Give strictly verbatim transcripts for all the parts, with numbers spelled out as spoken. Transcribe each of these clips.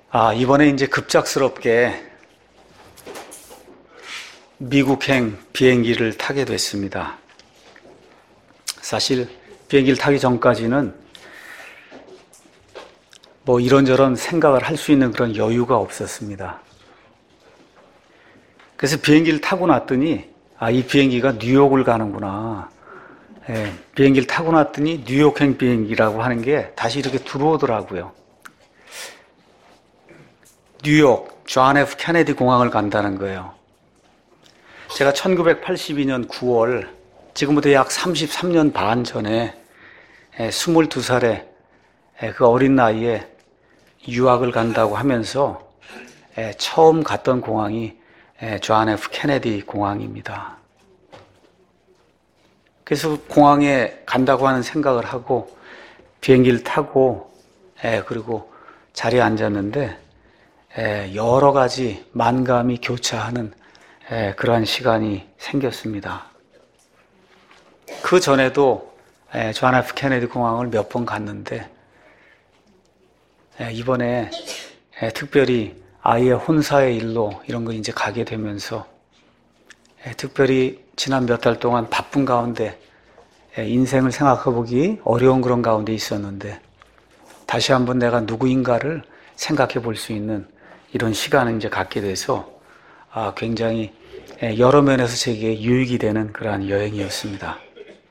아, 이번에 이제 급작스럽게 미국행 비행기를 타게 됐습니다. 사실 비행기를 타기 전까지는 뭐 이런저런 생각을 할 수 있는 그런 여유가 없었습니다. 그래서 비행기를 타고 났더니 아, 이 비행기가 뉴욕을 가는구나. 예, 비행기를 타고 났더니 뉴욕행 비행기라고 하는 게 다시 이렇게 들어오더라고요. 뉴욕 존 에프 케네디 공항을 간다는 거예요. 제가 천구백팔십이 년 구월, 지금부터 약 삼십삼 년 반 전에 스물두 살에 그 어린 나이에 유학을 간다고 하면서 처음 갔던 공항이 존 에프 케네디 공항입니다. 그래서 공항에 간다고 하는 생각을 하고 비행기를 타고 그리고 자리에 앉았는데 여러 가지 만감이 교차하는 그러한 시간이 생겼습니다. 그 전에도 존 에프 케네디 공항을 몇 번 갔는데 이번에 특별히 아이의 혼사의 일로 이런 거 이제 가게 되면서 특별히 지난 몇 달 동안 바쁜 가운데 인생을 생각해보기 어려운 그런 가운데 있었는데 다시 한번 내가 누구인가를 생각해 볼 수 있는 이런 시간을 이제 갖게 돼서 아, 굉장히 여러 면에서 제게 유익이 되는 그러한 여행이었습니다.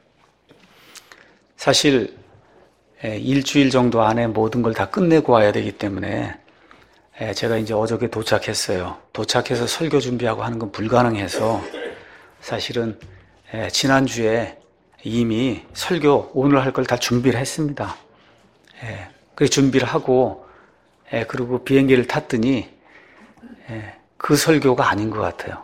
사실 일주일 정도 안에 모든 걸 다 끝내고 와야 되기 때문에 제가 이제 어저께 도착했어요. 도착해서 설교 준비하고 하는 건 불가능해서 사실은 지난주에 이미 설교 오늘 할 걸 다 준비를 했습니다. 그 준비를 하고 그리고 비행기를 탔더니 그 설교가 아닌 것 같아요.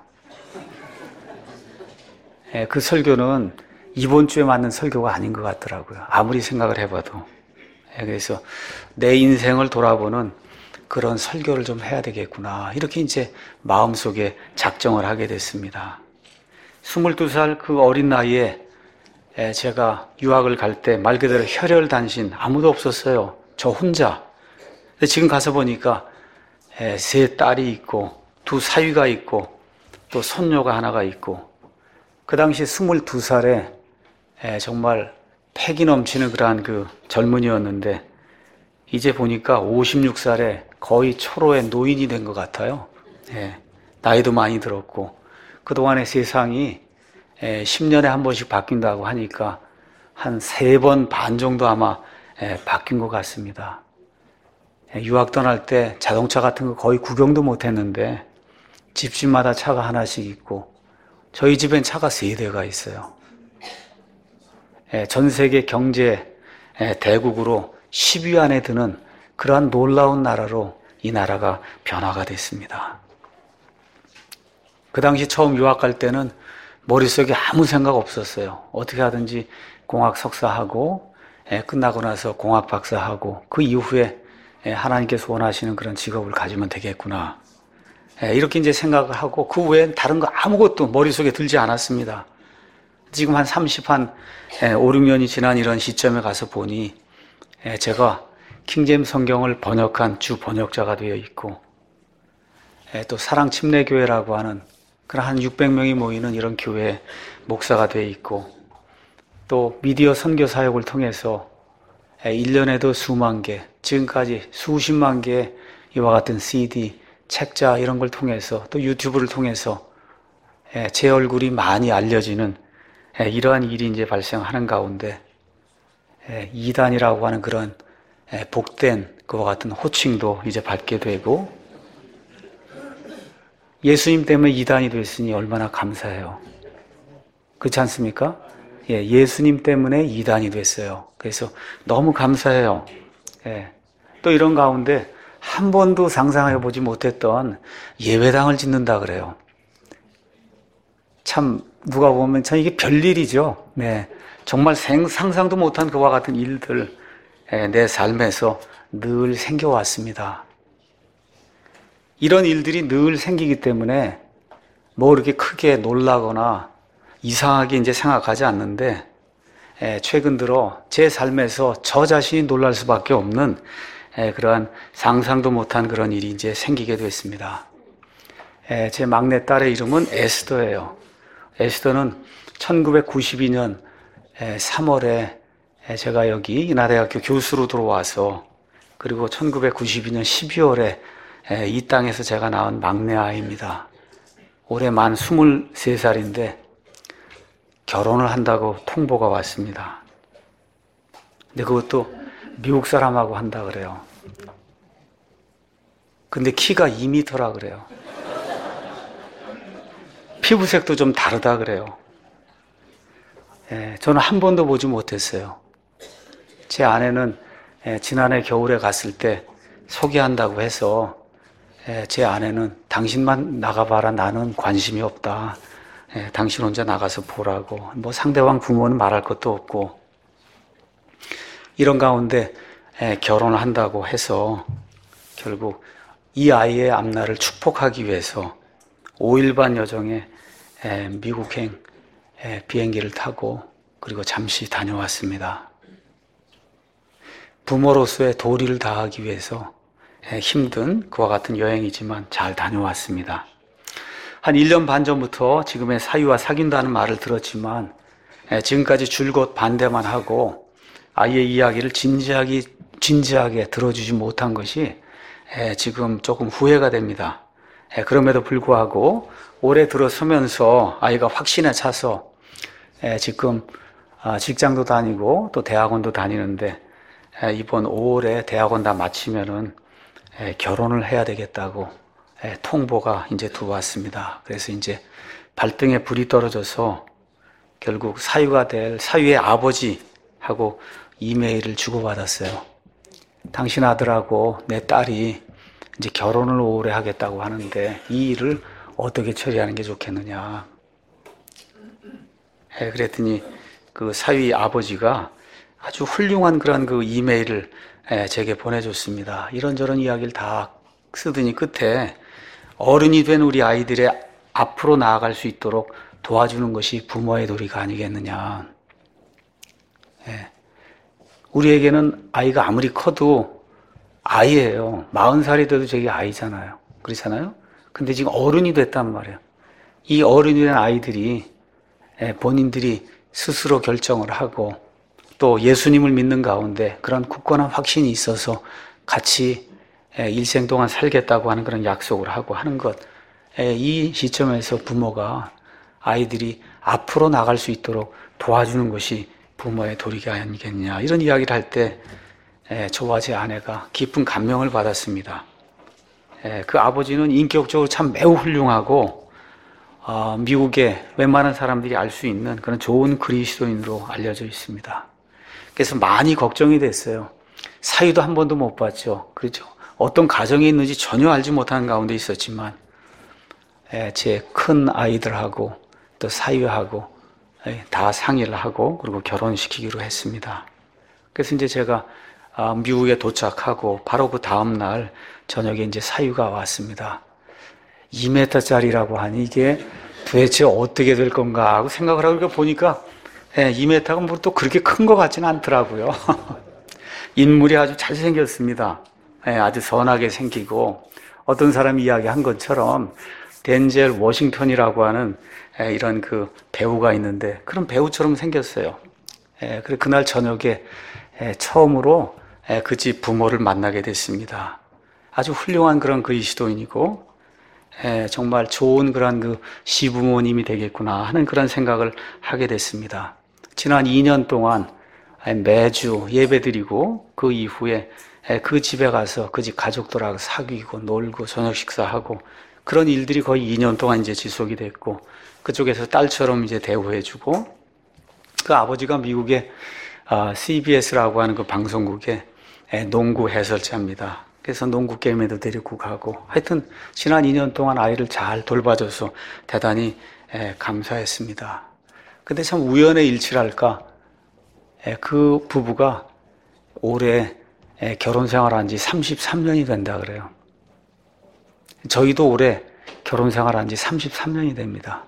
그 설교는 이번 주에 맞는 설교가 아닌 것 같더라고요. 아무리 생각을 해봐도. 그래서 내 인생을 돌아보는 그런 설교를 좀 해야 되겠구나. 이렇게 이제 마음속에 작정을 하게 됐습니다. 스물두 살 그 어린 나이에 제가 유학을 갈 때 말 그대로 혈혈단신 아무도 없었어요. 저 혼자. 근데 지금 가서 보니까 세 딸이 있고 두 사위가 있고 또 손녀가 하나가 있고 그 당시 스물두 살에 정말 패기 넘치는 그러한 그 젊은이였는데 이제 보니까 오십육 살에 거의 초로의 노인이 된 것 같아요. 예, 나이도 많이 들었고 그동안의 세상이 십 년에 한 번씩 바뀐다고 하니까 한 세 번 반 정도 아마 바뀐 것 같습니다. 유학 떠날 때 자동차 같은 거 거의 구경도 못 했는데 집집마다 차가 하나씩 있고 저희 집엔 차가 세 대가 있어요. 전 세계 경제 대국으로 십 위 안에 드는 그러한 놀라운 나라로 이 나라가 변화가 됐습니다. 그 당시 처음 유학 갈 때는 머릿속에 아무 생각 없었어요. 어떻게 하든지 공학 석사하고 끝나고 나서 공학 박사하고 그 이후에 하나님께서 원하시는 그런 직업을 가지면 되겠구나. 이렇게 이제 생각을 하고 그 외엔 다른 거 아무것도 머릿속에 들지 않았습니다. 지금 한 삼십, 한 오, 육 년이 지난 이런 시점에 가서 보니 제가 킹제임스 성경을 번역한 주 번역자가 되어 있고 또 사랑침례교회라고 하는 그런 한 육백 명이 모이는 이런 교회 목사가 되어 있고 또 미디어 선교 사역을 통해서 일 년에도 수만 개, 지금까지 수십만 개의 이와 같은 씨디, 책자 이런 걸 통해서 또 유튜브를 통해서 제 얼굴이 많이 알려지는 이러한 일이 이제 발생하는 가운데 이단이라고 하는 그런 복된 그와 같은 호칭도 이제 받게 되고 예수님 때문에 이단이 됐으니 얼마나 감사해요. 그렇지 않습니까? 예, 예수님 때문에 이단이 됐어요. 그래서 너무 감사해요. 예, 또 이런 가운데 한 번도 상상해보지 못했던 예배당을 짓는다 그래요. 참 누가 보면 참 이게 별일이죠. 네, 정말 생, 상상도 못한 그와 같은 일들 예, 내 삶에서 늘 생겨왔습니다. 이런 일들이 늘 생기기 때문에 뭐 이렇게 크게 놀라거나 이상하게 이제 생각하지 않는데 예, 최근 들어 제 삶에서 저 자신이 놀랄 수밖에 없는 그러한 상상도 못한 그런 일이 이제 생기게 됐습니다. 제 막내 딸의 이름은 에스더예요. 에스더는 천구백구십이 년 삼월에 제가 여기 인하대학교 교수로 들어와서, 그리고 천구백구십이 년 십이월에 이 땅에서 제가 낳은 막내 아이입니다. 올해 만 스물세 살인데 결혼을 한다고 통보가 왔습니다. 근데 그것도 미국 사람하고 한다 그래요. 근데 키가 이 미터라 그래요. 피부색도 좀 다르다 그래요. 예, 저는 한 번도 보지 못했어요. 제 아내는 예, 지난해 겨울에 갔을 때 소개한다고 해서 예, 제 아내는 당신만 나가봐라, 나는 관심이 없다. 예, 당신 혼자 나가서 보라고. 뭐 상대방 부모는 말할 것도 없고, 이런 가운데 예, 결혼을 한다고 해서 결국 이 아이의 앞날을 축복하기 위해서 오 일 반 여정에 예, 미국행 예, 비행기를 타고 그리고 잠시 다녀왔습니다. 부모로서의 도리를 다하기 위해서 예, 힘든 그와 같은 여행이지만 잘 다녀왔습니다. 한 일 년 반 전부터 지금의 사위와 사귄다는 말을 들었지만 예, 지금까지 줄곧 반대만 하고 아이의 이야기를 진지하게, 진지하게 들어주지 못한 것이 예, 지금 조금 후회가 됩니다. 예, 그럼에도 불구하고 올해 들어서면서 아이가 확신에 차서 예, 지금 아, 직장도 다니고 또 대학원도 다니는데 예, 이번 오월에 대학원 다 마치면은 예, 결혼을 해야 되겠다고 예, 통보가 이제 들어왔습니다. 그래서 이제 발등에 불이 떨어져서 결국 사위가 될 사위의 아버지하고 이메일을 주고받았어요. 당신 아들하고 내 딸이 이제 결혼을 오래 하겠다고 하는데 이 일을 어떻게 처리하는 게 좋겠느냐. 예, 그랬더니 그 사위 아버지가 아주 훌륭한 그런 그 이메일을 예, 제게 보내줬습니다. 이런저런 이야기를 다 쓰더니 끝에 어른이 된 우리 아이들의 앞으로 나아갈 수 있도록 도와주는 것이 부모의 도리가 아니겠느냐. 예. 우리에게는 아이가 아무리 커도 아이예요. 마흔 살이 돼도 저게 아이잖아요. 그렇잖아요? 근데 지금 어른이 됐단 말이에요. 이 어른이 된 아이들이 본인들이 스스로 결정을 하고 또 예수님을 믿는 가운데 그런 굳건한 확신이 있어서 같이 일생 동안 살겠다고 하는 그런 약속을 하고 하는 것. 이 시점에서 부모가 아이들이 앞으로 나갈 수 있도록 도와주는 것이 부모의 도리가 아니겠냐. 이런 이야기를 할 때 저와 제 아내가 깊은 감명을 받았습니다. 그 아버지는 인격적으로 참 매우 훌륭하고 미국의 웬만한 사람들이 알 수 있는 그런 좋은 그리스도인으로 알려져 있습니다. 그래서 많이 걱정이 됐어요. 사위도 한 번도 못 봤죠. 그렇죠? 어떤 가정이 있는지 전혀 알지 못하는 가운데 있었지만 제 큰 아이들하고 또 사위하고 다 상의를 하고 그리고 결혼시키기로 했습니다. 그래서 이제 제가 미국에 도착하고 바로 그 다음 날 저녁에 이제 사위가 왔습니다. 이 미터짜리라고 하니 이게 도대체 어떻게 될 건가 하고 생각을 하고 보니까 이 미터가 뭐 또 그렇게 큰 것 같지는 않더라고요. 인물이 아주 잘생겼습니다. 아주 선하게 생기고 어떤 사람이 이야기한 것처럼 덴젤 워싱턴이라고 하는 이런 그 배우가 있는데 그런 배우처럼 생겼어요. 그래 그날 저녁에 처음으로 그 집 부모를 만나게 됐습니다. 아주 훌륭한 그런 그리스도인이고 정말 좋은 그런 그 시부모님이 되겠구나 하는 그런 생각을 하게 됐습니다. 지난 이 년 동안 매주 예배드리고 그 이후에 그 집에 가서 그 집 가족들하고 사귀고 놀고 저녁 식사하고 그런 일들이 거의 이 년 동안 이제 지속이 됐고 그쪽에서 딸처럼 이제 대우해주고 그 아버지가 미국의 씨비에스라고 하는 그 방송국의 농구 해설자입니다. 그래서 농구 게임에도 데리고 가고 하여튼 지난 이 년 동안 아이를 잘 돌봐줘서 대단히 감사했습니다. 근데 참 우연의 일치랄까 그 부부가 올해 결혼 생활한 지 삼십삼 년이 된다 그래요. 저희도 올해 결혼 생활한 지 삼십삼 년이 됩니다.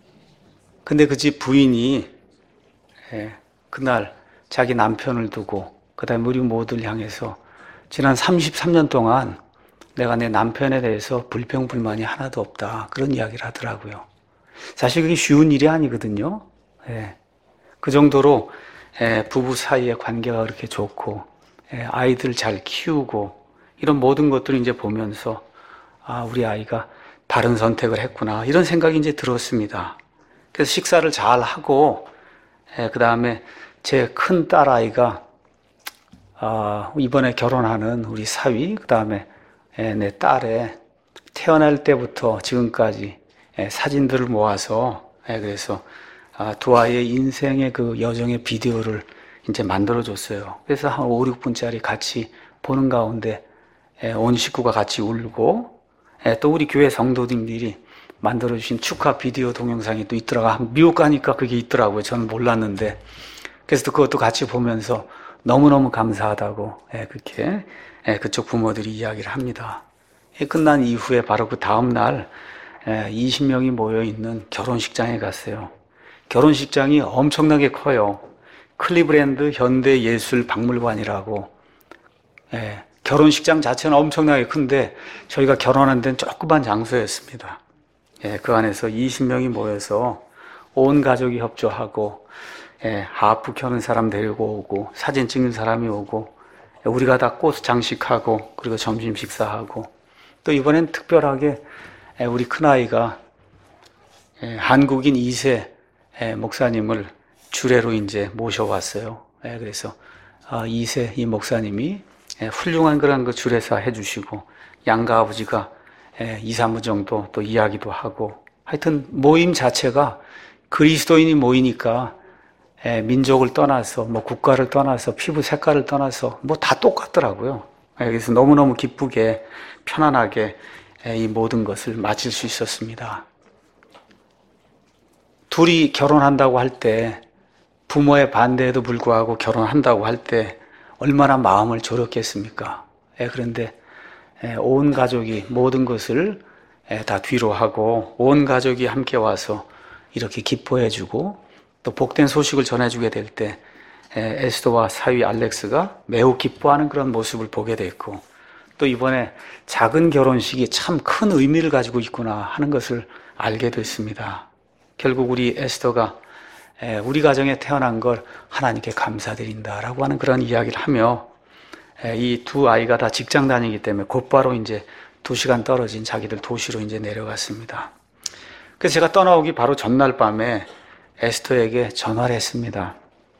근데 그 집 부인이 그날 자기 남편을 두고 그 다음에 우리 모두를 향해서 지난 삼십삼 년 동안 내가 내 남편에 대해서 불평불만이 하나도 없다. 그런 이야기를 하더라고요. 사실 그게 쉬운 일이 아니거든요. 예. 그 정도로 예, 부부 사이의 관계가 그렇게 좋고 예, 아이들 잘 키우고 이런 모든 것들을 이제 보면서 아, 우리 아이가 바른 선택을 했구나 이런 생각이 이제 들었습니다. 그래서 식사를 잘 하고 예, 그 다음에 제 큰 딸 아이가 어, 이번에 결혼하는 우리 사위 그 다음에 예, 내 딸의 태어날 때부터 지금까지 예, 사진들을 모아서 예, 그래서 아, 두 아이의 인생의 그 여정의 비디오를 이제 만들어줬어요. 그래서 한 오, 육 분짜리 같이 보는 가운데 예, 온 식구가 같이 울고 예, 또 우리 교회 성도님들이 만들어주신 축하 비디오 동영상이 또 있더라고요. 미국 가니까 그게 있더라고요. 저는 몰랐는데. 그래서 또 그것도 같이 보면서 너무너무 감사하다고 예, 그렇게 예, 그쪽 부모들이 이야기를 합니다. 예, 끝난 이후에 바로 그 다음 날 예, 이십 명이 모여있는 결혼식장에 갔어요. 결혼식장이 엄청나게 커요. 클리브랜드 현대예술박물관이라고 예, 결혼식장 자체는 엄청나게 큰데 저희가 결혼한 데는 조그만 장소였습니다. 예, 그 안에서 이십 명이 모여서 온 가족이 협조하고 예, 하프 켜는 사람 데리고 오고 사진 찍는 사람이 오고 예, 우리가 다 꽃 장식하고 그리고 점심 식사하고 또 이번엔 특별하게 예, 우리 큰아이가 예, 한국인 이 세 예, 목사님을 주례로 이제 모셔왔어요. 예, 그래서 어, 이 세 이 목사님이 예, 훌륭한 그런 그 주례사 해주시고 양가 아버지가 예, 이, 삼 부 정도 또 이야기도 하고 하여튼 모임 자체가 그리스도인이 모이니까 예, 민족을 떠나서 뭐 국가를 떠나서 피부 색깔을 떠나서 뭐 다 똑같더라고요. 예, 그래서 너무너무 기쁘게 편안하게 예, 이 모든 것을 마칠 수 있었습니다. 둘이 결혼한다고 할 때 부모의 반대에도 불구하고 결혼한다고 할 때 얼마나 마음을 졸였겠습니까? 예, 그런데 예, 온 가족이 모든 것을 예, 다 뒤로 하고 온 가족이 함께 와서 이렇게 기뻐해주고 또 복된 소식을 전해주게 될 때 예, 에스더와 사위 알렉스가 매우 기뻐하는 그런 모습을 보게 됐고 또 이번에 작은 결혼식이 참 큰 의미를 가지고 있구나 하는 것을 알게 됐습니다. 결국 우리 에스더가 우리 가정에 태어난 걸 하나님께 감사드린다라고 하는 그런 이야기를 하며 이 두 아이가 다 직장 다니기 때문에 곧바로 이제 두 시간 떨어진 자기들 도시로 이제 내려갔습니다. 그래서 제가 떠나오기 바로 전날 밤에 에스더에게 전화를 했습니다.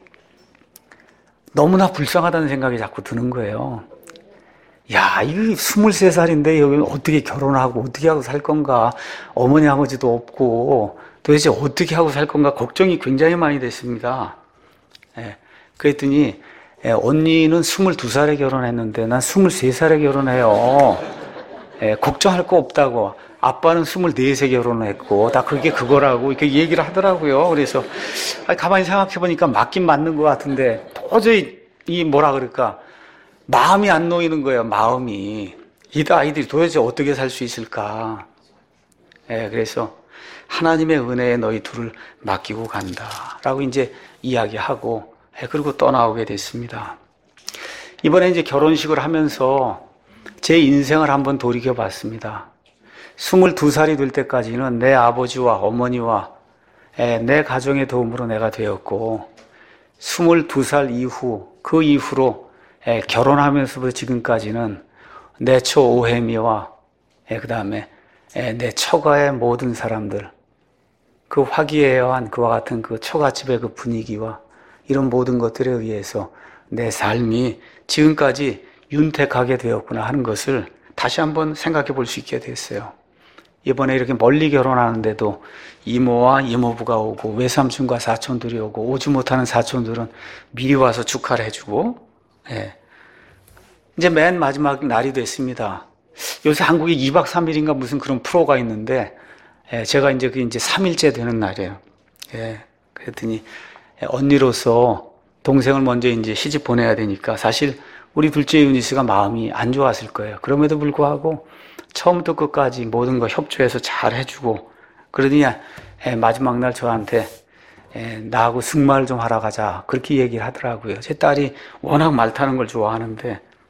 너무나 불쌍하다는 생각이 자꾸 드는 거예요. 야, 이거 스물세 살인데 여기 어떻게 결혼하고 어떻게 하고 살 건가? 어머니 아버지도 없고 도대체 어떻게 하고 살 건가 걱정이 굉장히 많이 됐습니다. 예, 그랬더니 예, 언니는 스물두 살에 결혼했는데 난 스물세 살에 결혼해요. 예, 걱정할 거 없다고. 아빠는 스물네 세 결혼을 했고 다 그게 그거라고 이렇게 얘기를 하더라고요. 그래서 아니, 가만히 생각해 보니까 맞긴 맞는 것 같은데 도저히 이 뭐라 그럴까 마음이 안 놓이는 거예요. 마음이 이 아이들이 도대체 어떻게 살 수 있을까. 예, 그래서 하나님의 은혜에 너희 둘을 맡기고 간다라고 이제 이야기하고 그리고 떠나오게 됐습니다. 이번에 이제 결혼식을 하면서 제 인생을 한번 돌이켜 봤습니다. 스물두 살이 될 때까지는 내 아버지와 어머니와 내 가정의 도움으로 내가 되었고 스물두 살 이후 그 이후로 결혼하면서부터 지금까지는 내 처 오해미와 그 다음에 내 처가의 모든 사람들 그 화기애애한 그와 같은 그 처갓집의 그 분위기와 이런 모든 것들에 의해서 내 삶이 지금까지 윤택하게 되었구나 하는 것을 다시 한번 생각해 볼 수 있게 됐어요. 이번에 이렇게 멀리 결혼하는데도 이모와 이모부가 오고 외삼촌과 사촌들이 오고 오지 못하는 사촌들은 미리 와서 축하를 해주고 예. 이제 맨 마지막 날이 됐습니다. 요새 한국에 이 박 삼 일인가 무슨 그런 프로가 있는데 예, 제가 이제 그 이제 삼 일째 되는 날이에요. 예, 그랬더니 언니로서 동생을 먼저 이제 시집 보내야 되니까 사실 우리 둘째 유니스가 마음이 안 좋았을 거예요. 그럼에도 불구하고 처음부터 끝까지 모든 거 협조해서 잘 해주고 그러더니 예, 마지막 날 저한테 예, 나하고 승마를 좀 하러 가자 그렇게 얘기를 하더라고요. 제 딸이 워낙 말 타는 걸 좋아하는데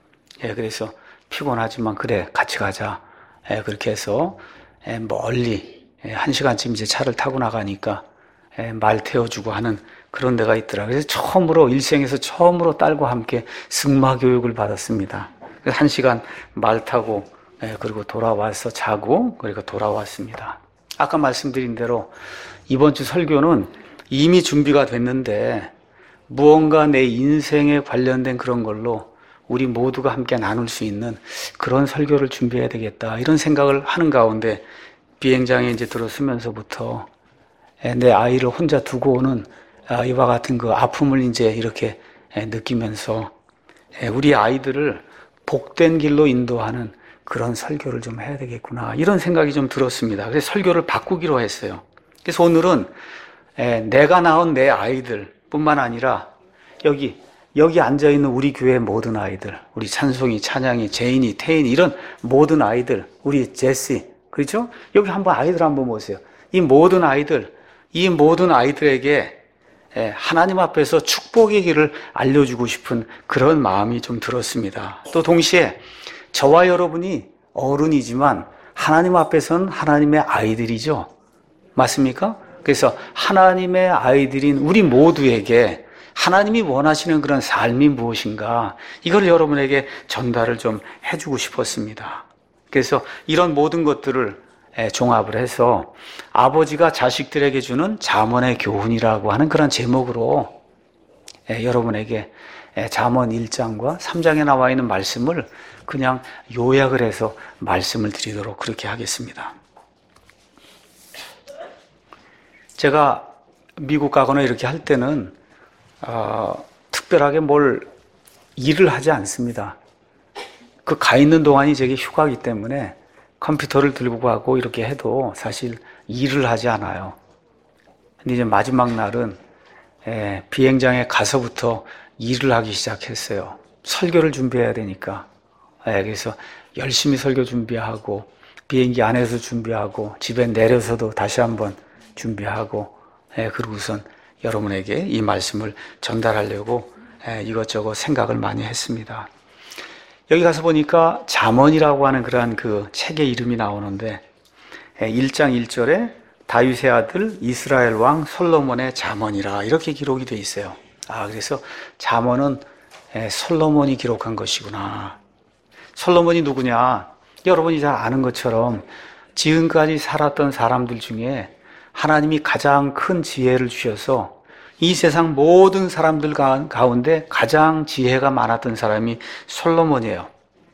예, 그래서 피곤하지만 그래 같이 가자. 예, 그렇게 해서 예, 멀리 예, 한 시간쯤 이제 차를 타고 나가니까 예, 말 태워주고 하는 그런 데가 있더라고요. 그래서 처음으로 일생에서 처음으로 딸과 함께 승마 교육을 받았습니다. 그래서 한 시간 말 타고 예, 그리고 돌아와서 자고 그리고 돌아왔습니다. 아까 말씀드린 대로 이번 주 설교는 이미 준비가 됐는데 무언가 내 인생에 관련된 그런 걸로 우리 모두가 함께 나눌 수 있는 그런 설교를 준비해야 되겠다 이런 생각을 하는 가운데 비행장에 이제 들어서면서부터 내 아이를 혼자 두고 오는 이와 같은 그 아픔을 이제 이렇게 느끼면서 우리 아이들을 복된 길로 인도하는 그런 설교를 좀 해야 되겠구나 이런 생각이 좀 들었습니다. 그래서 설교를 바꾸기로 했어요. 그래서 오늘은 내가 낳은 내 아이들 뿐만 아니라 여기 여기 앉아있는 우리 교회 모든 아이들, 우리 찬송이, 찬양이, 제인이, 태인이 이런 모든 아이들, 우리 제시, 그렇죠? 여기 한번 아이들 한번 보세요. 이 모든 아이들, 이 모든 아이들에게 하나님 앞에서 축복의 길을 알려주고 싶은 그런 마음이 좀 들었습니다. 또 동시에 저와 여러분이 어른이지만 하나님 앞에서는 하나님의 아이들이죠. 맞습니까? 그래서 하나님의 아이들인 우리 모두에게 하나님이 원하시는 그런 삶이 무엇인가 이걸 여러분에게 전달을 좀 해주고 싶었습니다. 그래서 이런 모든 것들을 종합을 해서 아버지가 자식들에게 주는 잠언의 교훈이라고 하는 그런 제목으로 여러분에게 잠언 일 장과 삼 장에 나와 있는 말씀을 그냥 요약을 해서 말씀을 드리도록 그렇게 하겠습니다. 제가 미국 가거나 이렇게 할 때는 어, 특별하게 뭘 일을 하지 않습니다. 그 가 있는 동안이 제게 휴가이기 때문에 컴퓨터를 들고 가고 이렇게 해도 사실 일을 하지 않아요. 근데 이제 마지막 날은 예, 비행장에 가서부터 일을 하기 시작했어요. 설교를 준비해야 되니까. 예, 그래서 열심히 설교 준비하고 비행기 안에서 준비하고 집에 내려서도 다시 한번 준비하고 예, 그러고선 여러분에게 이 말씀을 전달하려고 예, 이것저것 생각을 많이 했습니다. 여기 가서 보니까 잠언이라고 하는 그러한 그 책의 이름이 나오는데 예, 일 장 일 절에 다윗의 아들 이스라엘 왕 솔로몬의 잠언이라 이렇게 기록이 되어 있어요. 아, 그래서 잠언은 예, 솔로몬이 기록한 것이구나. 솔로몬이 누구냐? 여러분이 잘 아는 것처럼 지금까지 살았던 사람들 중에 하나님이 가장 큰 지혜를 주셔서 이 세상 모든 사람들 가운데 가장 지혜가 많았던 사람이 솔로몬이에요.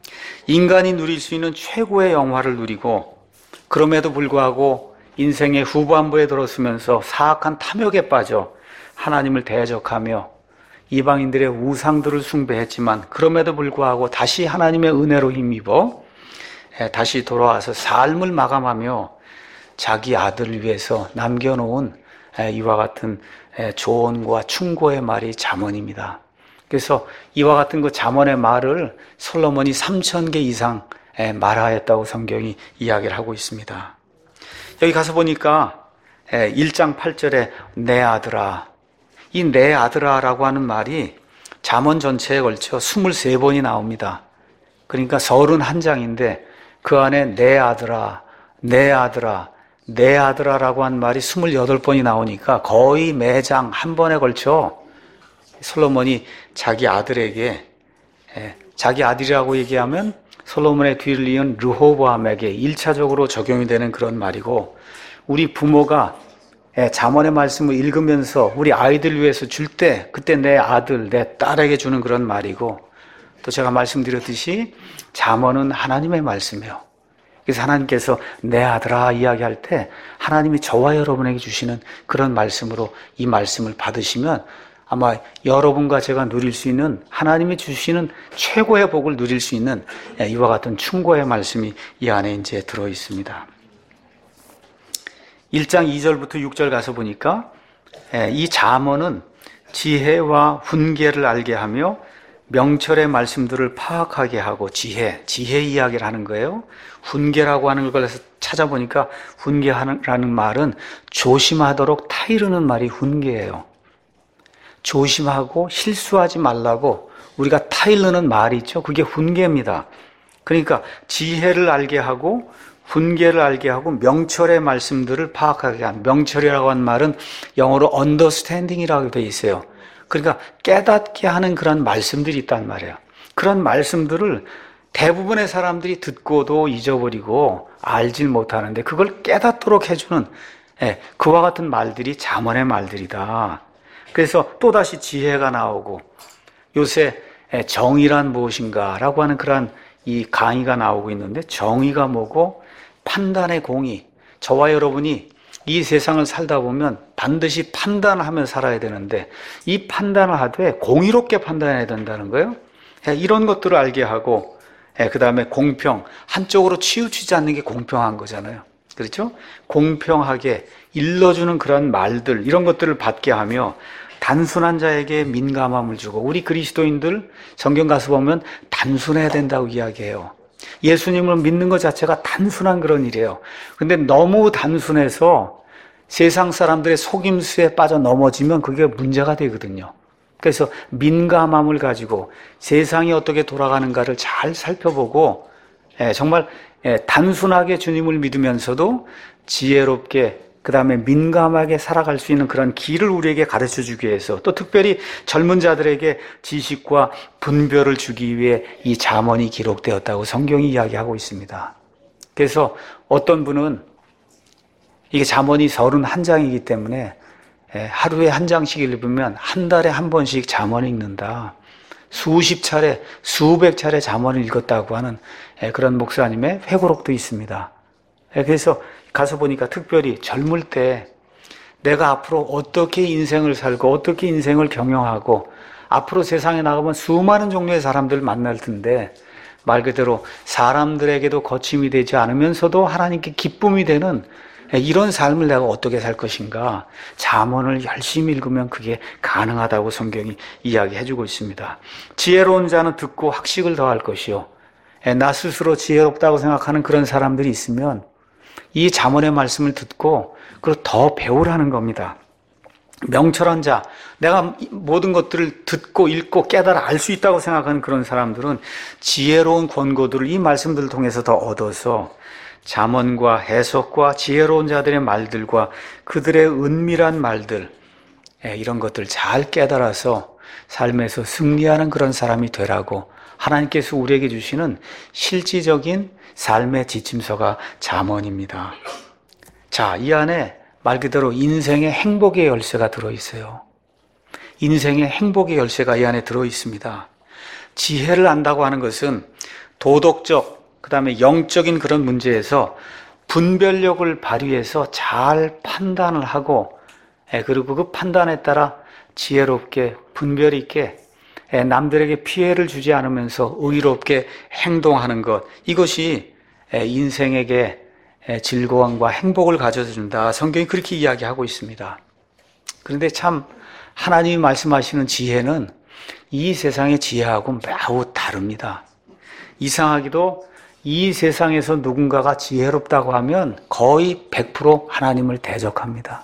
인간이 누릴 수 있는 최고의 영화를 누리고 그럼에도 불구하고 인생의 후반부에 들어서면서 사악한 탐욕에 빠져 하나님을 대적하며 이방인들의 우상들을 숭배했지만 그럼에도 불구하고 다시 하나님의 은혜로 힘입어 다시 돌아와서 삶을 마감하며 자기 아들을 위해서 남겨놓은 이와 같은 조언과 충고의 말이 잠언입니다. 그래서 이와 같은 그 잠언의 말을 솔로몬이 삼천 개 이상 말하였다고 성경이 이야기를 하고 있습니다. 여기 가서 보니까 일 장 팔 절에 내 아들아, 이 내 아들아라고 하는 말이 잠언 전체에 걸쳐 이십삼 번이 나옵니다. 그러니까 삼십일 장인데 그 안에 내 아들아, 내 아들아, 내 아들아라고 한 말이 이십팔 번이 나오니까 거의 매장 한 번에 걸쳐 솔로몬이 자기 아들에게, 자기 아들이라고 얘기하면 솔로몬의 뒤를 이은 르호보암에게 일 차적으로 적용이 되는 그런 말이고, 우리 부모가 잠언의 말씀을 읽으면서 우리 아이들 위해서 줄 때 그때 내 아들, 내 딸에게 주는 그런 말이고, 또 제가 말씀드렸듯이 잠언은 하나님의 말씀이에요. 그래서 하나님께서 내 아들아 이야기할 때 하나님이 저와 여러분에게 주시는 그런 말씀으로 이 말씀을 받으시면 아마 여러분과 제가 누릴 수 있는, 하나님이 주시는 최고의 복을 누릴 수 있는 이와 같은 충고의 말씀이 이 안에 이제 들어 있습니다. 일 장 이 절부터 육 절 가서 보니까 이 잠언은 지혜와 훈계를 알게 하며 명철의 말씀들을 파악하게 하고, 지혜, 지혜 이야기를 하는 거예요. 훈계라고 하는 걸 찾아보니까 훈계라는 말은 조심하도록 타이르는 말이 훈계예요. 조심하고 실수하지 말라고 우리가 타일르는 말이 있죠. 그게 훈계입니다. 그러니까 지혜를 알게 하고 훈계를 알게 하고 명철의 말씀들을 파악하게 한, 명철이라고 한 말은 영어로 understanding이라고 되어 있어요. 그러니까 깨닫게 하는 그런 말씀들이 있단 말이에요. 그런 말씀들을 대부분의 사람들이 듣고도 잊어버리고 알질 못하는데 그걸 깨닫도록 해주는, 예, 그와 같은 말들이 잠언의 말들이다. 그래서 또다시 지혜가 나오고, 요새 정의란 무엇인가 라고 하는 그런 이 강의가 나오고 있는데, 정의가 뭐고 판단의 공의. 저와 여러분이 이 세상을 살다 보면 반드시 판단을 하며 살아야 되는데, 이 판단을 하되 공의롭게 판단해야 된다는 거예요. 이런 것들을 알게 하고, 그 다음에 공평, 한쪽으로 치우치지 않는 게 공평한 거잖아요. 그렇죠? 공평하게 일러주는 그런 말들, 이런 것들을 받게 하며 단순한 자에게 민감함을 주고, 우리 그리스도인들 성경 가서 보면 단순해야 된다고 이야기해요. 예수님을 믿는 것 자체가 단순한 그런 일이에요. 근데 너무 단순해서 세상 사람들의 속임수에 빠져 넘어지면 그게 문제가 되거든요. 그래서 민감함을 가지고 세상이 어떻게 돌아가는가를 잘 살펴보고, 정말 단순하게 주님을 믿으면서도 지혜롭게, 그 다음에 민감하게 살아갈 수 있는 그런 길을 우리에게 가르쳐 주기 위해서, 또 특별히 젊은 자들에게 지식과 분별을 주기 위해 이 잠언이 기록되었다고 성경이 이야기하고 있습니다. 그래서 어떤 분은 이게 잠언이 서른한 장이기 때문에 하루에 한 장씩 읽으면 한 달에 한 번씩 잠언을 읽는다. 수십 차례, 수백 차례 잠언을 읽었다고 하는 그런 목사님의 회고록도 있습니다. 그래서 가서 보니까 특별히 젊을 때 내가 앞으로 어떻게 인생을 살고 어떻게 인생을 경영하고 앞으로 세상에 나가면 수많은 종류의 사람들을 만날 텐데, 말 그대로 사람들에게도 거침이 되지 않으면서도 하나님께 기쁨이 되는 이런 삶을 내가 어떻게 살 것인가, 잠언을 열심히 읽으면 그게 가능하다고 성경이 이야기해주고 있습니다. 지혜로운 자는 듣고 학식을 더할 것이요, 나 스스로 지혜롭다고 생각하는 그런 사람들이 있으면 이 잠언의 말씀을 듣고 그리고 더 배우라는 겁니다. 명철한 자, 내가 모든 것들을 듣고 읽고 깨달아 알 수 있다고 생각하는 그런 사람들은 지혜로운 권고들을 이 말씀들을 통해서 더 얻어서 잠언과 해석과 지혜로운 자들의 말들과 그들의 은밀한 말들, 이런 것들 잘 깨달아서 삶에서 승리하는 그런 사람이 되라고 하나님께서 우리에게 주시는 실질적인 삶의 지침서가 잠언입니다. 자, 이 안에 말 그대로 인생의 행복의 열쇠가 들어있어요. 인생의 행복의 열쇠가 이 안에 들어있습니다. 지혜를 안다고 하는 것은 도덕적, 그 다음에 영적인 그런 문제에서 분별력을 발휘해서 잘 판단을 하고, 그리고 그 판단에 따라 지혜롭게 분별 있게 남들에게 피해를 주지 않으면서 의롭게 행동하는 것, 이것이 인생에게 즐거움과 행복을 가져준다. 성경이 그렇게 이야기하고 있습니다. 그런데 참 하나님이 말씀하시는 지혜는 이 세상의 지혜하고 매우 다릅니다. 이상하게도 이 세상에서 누군가가 지혜롭다고 하면 거의 백 퍼센트 하나님을 대적합니다.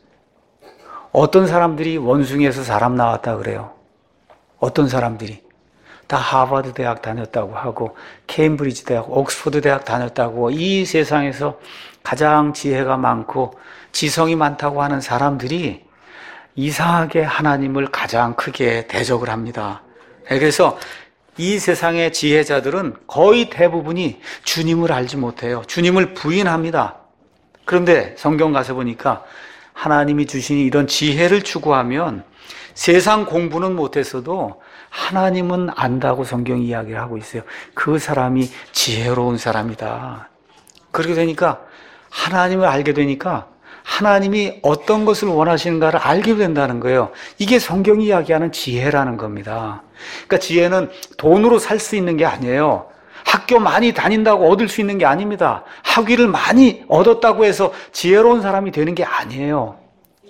어떤 사람들이 원숭이에서 사람 나왔다 그래요. 어떤 사람들이 다 하버드 대학 다녔다고 하고 케임브리지 대학, 옥스퍼드 대학 다녔다고, 이 세상에서 가장 지혜가 많고 지성이 많다고 하는 사람들이 이상하게 하나님을 가장 크게 대적을 합니다. 그래서 이 세상의 지혜자들은 거의 대부분이 주님을 알지 못해요. 주님을 부인합니다. 그런데 성경 가서 보니까 하나님이 주신 이런 지혜를 추구하면 세상 공부는 못했어도 하나님은 안다고 성경이 이야기를 하고 있어요. 그 사람이 지혜로운 사람이다. 그렇게 되니까 하나님을 알게 되니까 하나님이 어떤 것을 원하시는가를 알게 된다는 거예요. 이게 성경이 이야기하는 지혜라는 겁니다. 그러니까 지혜는 돈으로 살 수 있는 게 아니에요. 학교 많이 다닌다고 얻을 수 있는 게 아닙니다. 학위를 많이 얻었다고 해서 지혜로운 사람이 되는 게 아니에요.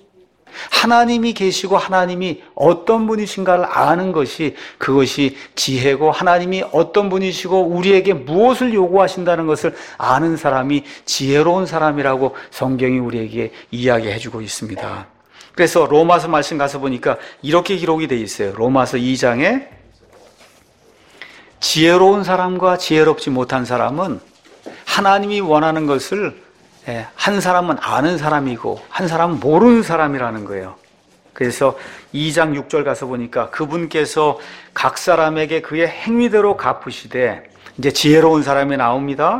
하나님이 계시고 하나님이 어떤 분이신가를 아는 것이, 그것이 지혜고, 하나님이 어떤 분이시고 우리에게 무엇을 요구하신다는 것을 아는 사람이 지혜로운 사람이라고 성경이 우리에게 이야기해 주고 있습니다. 그래서 로마서 말씀 가서 보니까 이렇게 기록이 되어 있어요. 로마서 이 장에 지혜로운 사람과 지혜롭지 못한 사람은 하나님이 원하는 것을 한 사람은 아는 사람이고 한 사람은 모르는 사람이라는 거예요. 그래서 이 장 육 절 가서 보니까 그분께서 각 사람에게 그의 행위대로 갚으시되, 이제 지혜로운 사람이 나옵니다.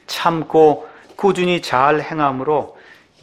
참고 꾸준히 잘 행함으로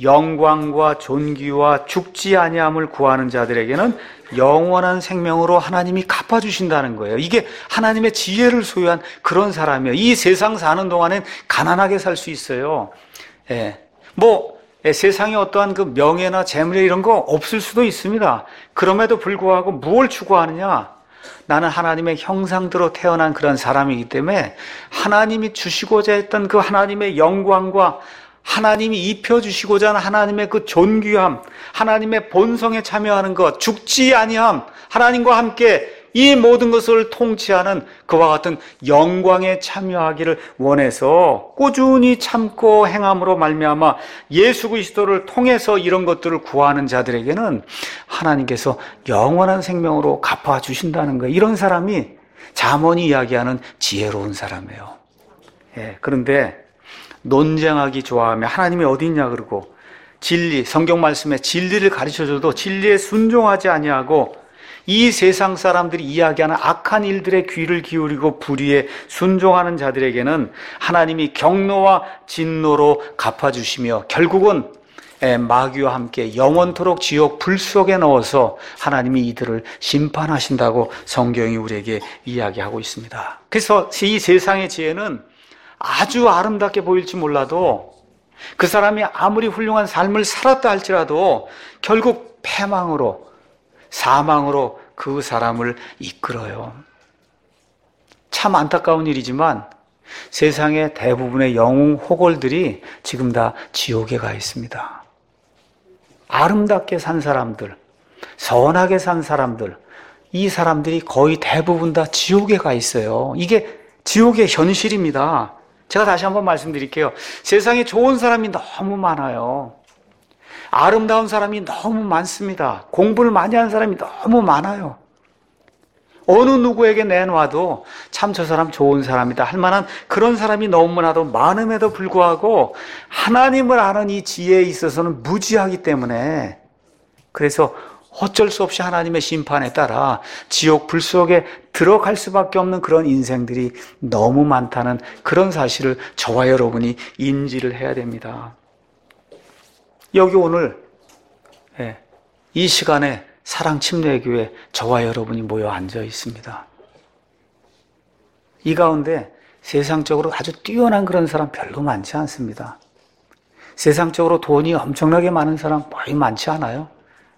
영광과 존귀와 죽지 아니함을 구하는 자들에게는 영원한 생명으로 하나님이 갚아주신다는 거예요. 이게 하나님의 지혜를 소유한 그런 사람이에요. 이 세상 사는 동안엔 가난하게 살 수 있어요. 예. 뭐 세상에 어떠한 그 명예나 재물에 이런 거 없을 수도 있습니다. 그럼에도 불구하고 무엇을 추구하느냐? 나는 하나님의 형상대로 태어난 그런 사람이기 때문에 하나님이 주시고자 했던 그 하나님의 영광과 하나님이 입혀주시고자 하는 하나님의 그 존귀함, 하나님의 본성에 참여하는 것, 죽지 아니함, 하나님과 함께 이 모든 것을 통치하는 그와 같은 영광에 참여하기를 원해서 꾸준히 참고 행함으로 말미암아 예수 그리스도를 통해서 이런 것들을 구하는 자들에게는 하나님께서 영원한 생명으로 갚아주신다는 거예요. 이런 사람이 잠언이 이야기하는 지혜로운 사람이에요. 예, 그런데 논쟁하기 좋아하며 하나님이 어디 있냐 그러고 진리, 성경 말씀에 진리를 가르쳐줘도 진리에 순종하지 아니하고 이 세상 사람들이 이야기하는 악한 일들에 귀를 기울이고 불의에 순종하는 자들에게는 하나님이 경노와 진노로 갚아주시며 결국은 마귀와 함께 영원토록 지옥 불 속에 넣어서 하나님이 이들을 심판하신다고 성경이 우리에게 이야기하고 있습니다. 그래서 이 세상의 지혜는 아주 아름답게 보일지 몰라도 그 사람이 아무리 훌륭한 삶을 살았다 할지라도 결국 패망으로, 사망으로 그 사람을 이끌어요. 참 안타까운 일이지만 세상의 대부분의 영웅 호걸들이 지금 다 지옥에 가 있습니다. 아름답게 산 사람들, 선하게 산 사람들, 이 사람들이 거의 대부분 다 지옥에 가 있어요. 이게 지옥의 현실입니다. 제가 다시 한번 말씀드릴게요. 세상에 좋은 사람이 너무 많아요. 아름다운 사람이 너무 많습니다. 공부를 많이 한 사람이 너무 많아요. 어느 누구에게 내놔도 참 저 사람 좋은 사람이다 할 만한 그런 사람이 너무나도 많음에도 불구하고 하나님을 아는 이 지혜에 있어서는 무지하기 때문에, 그래서 어쩔 수 없이 하나님의 심판에 따라 지옥 불 속에 들어갈 수밖에 없는 그런 인생들이 너무 많다는 그런 사실을 저와 여러분이 인지를 해야 됩니다. 여기 오늘 이 시간에 사랑침례교회 저와 여러분이 모여 앉아 있습니다. 이 가운데 세상적으로 아주 뛰어난 그런 사람 별로 많지 않습니다. 세상적으로 돈이 엄청나게 많은 사람 거의 많지 않아요.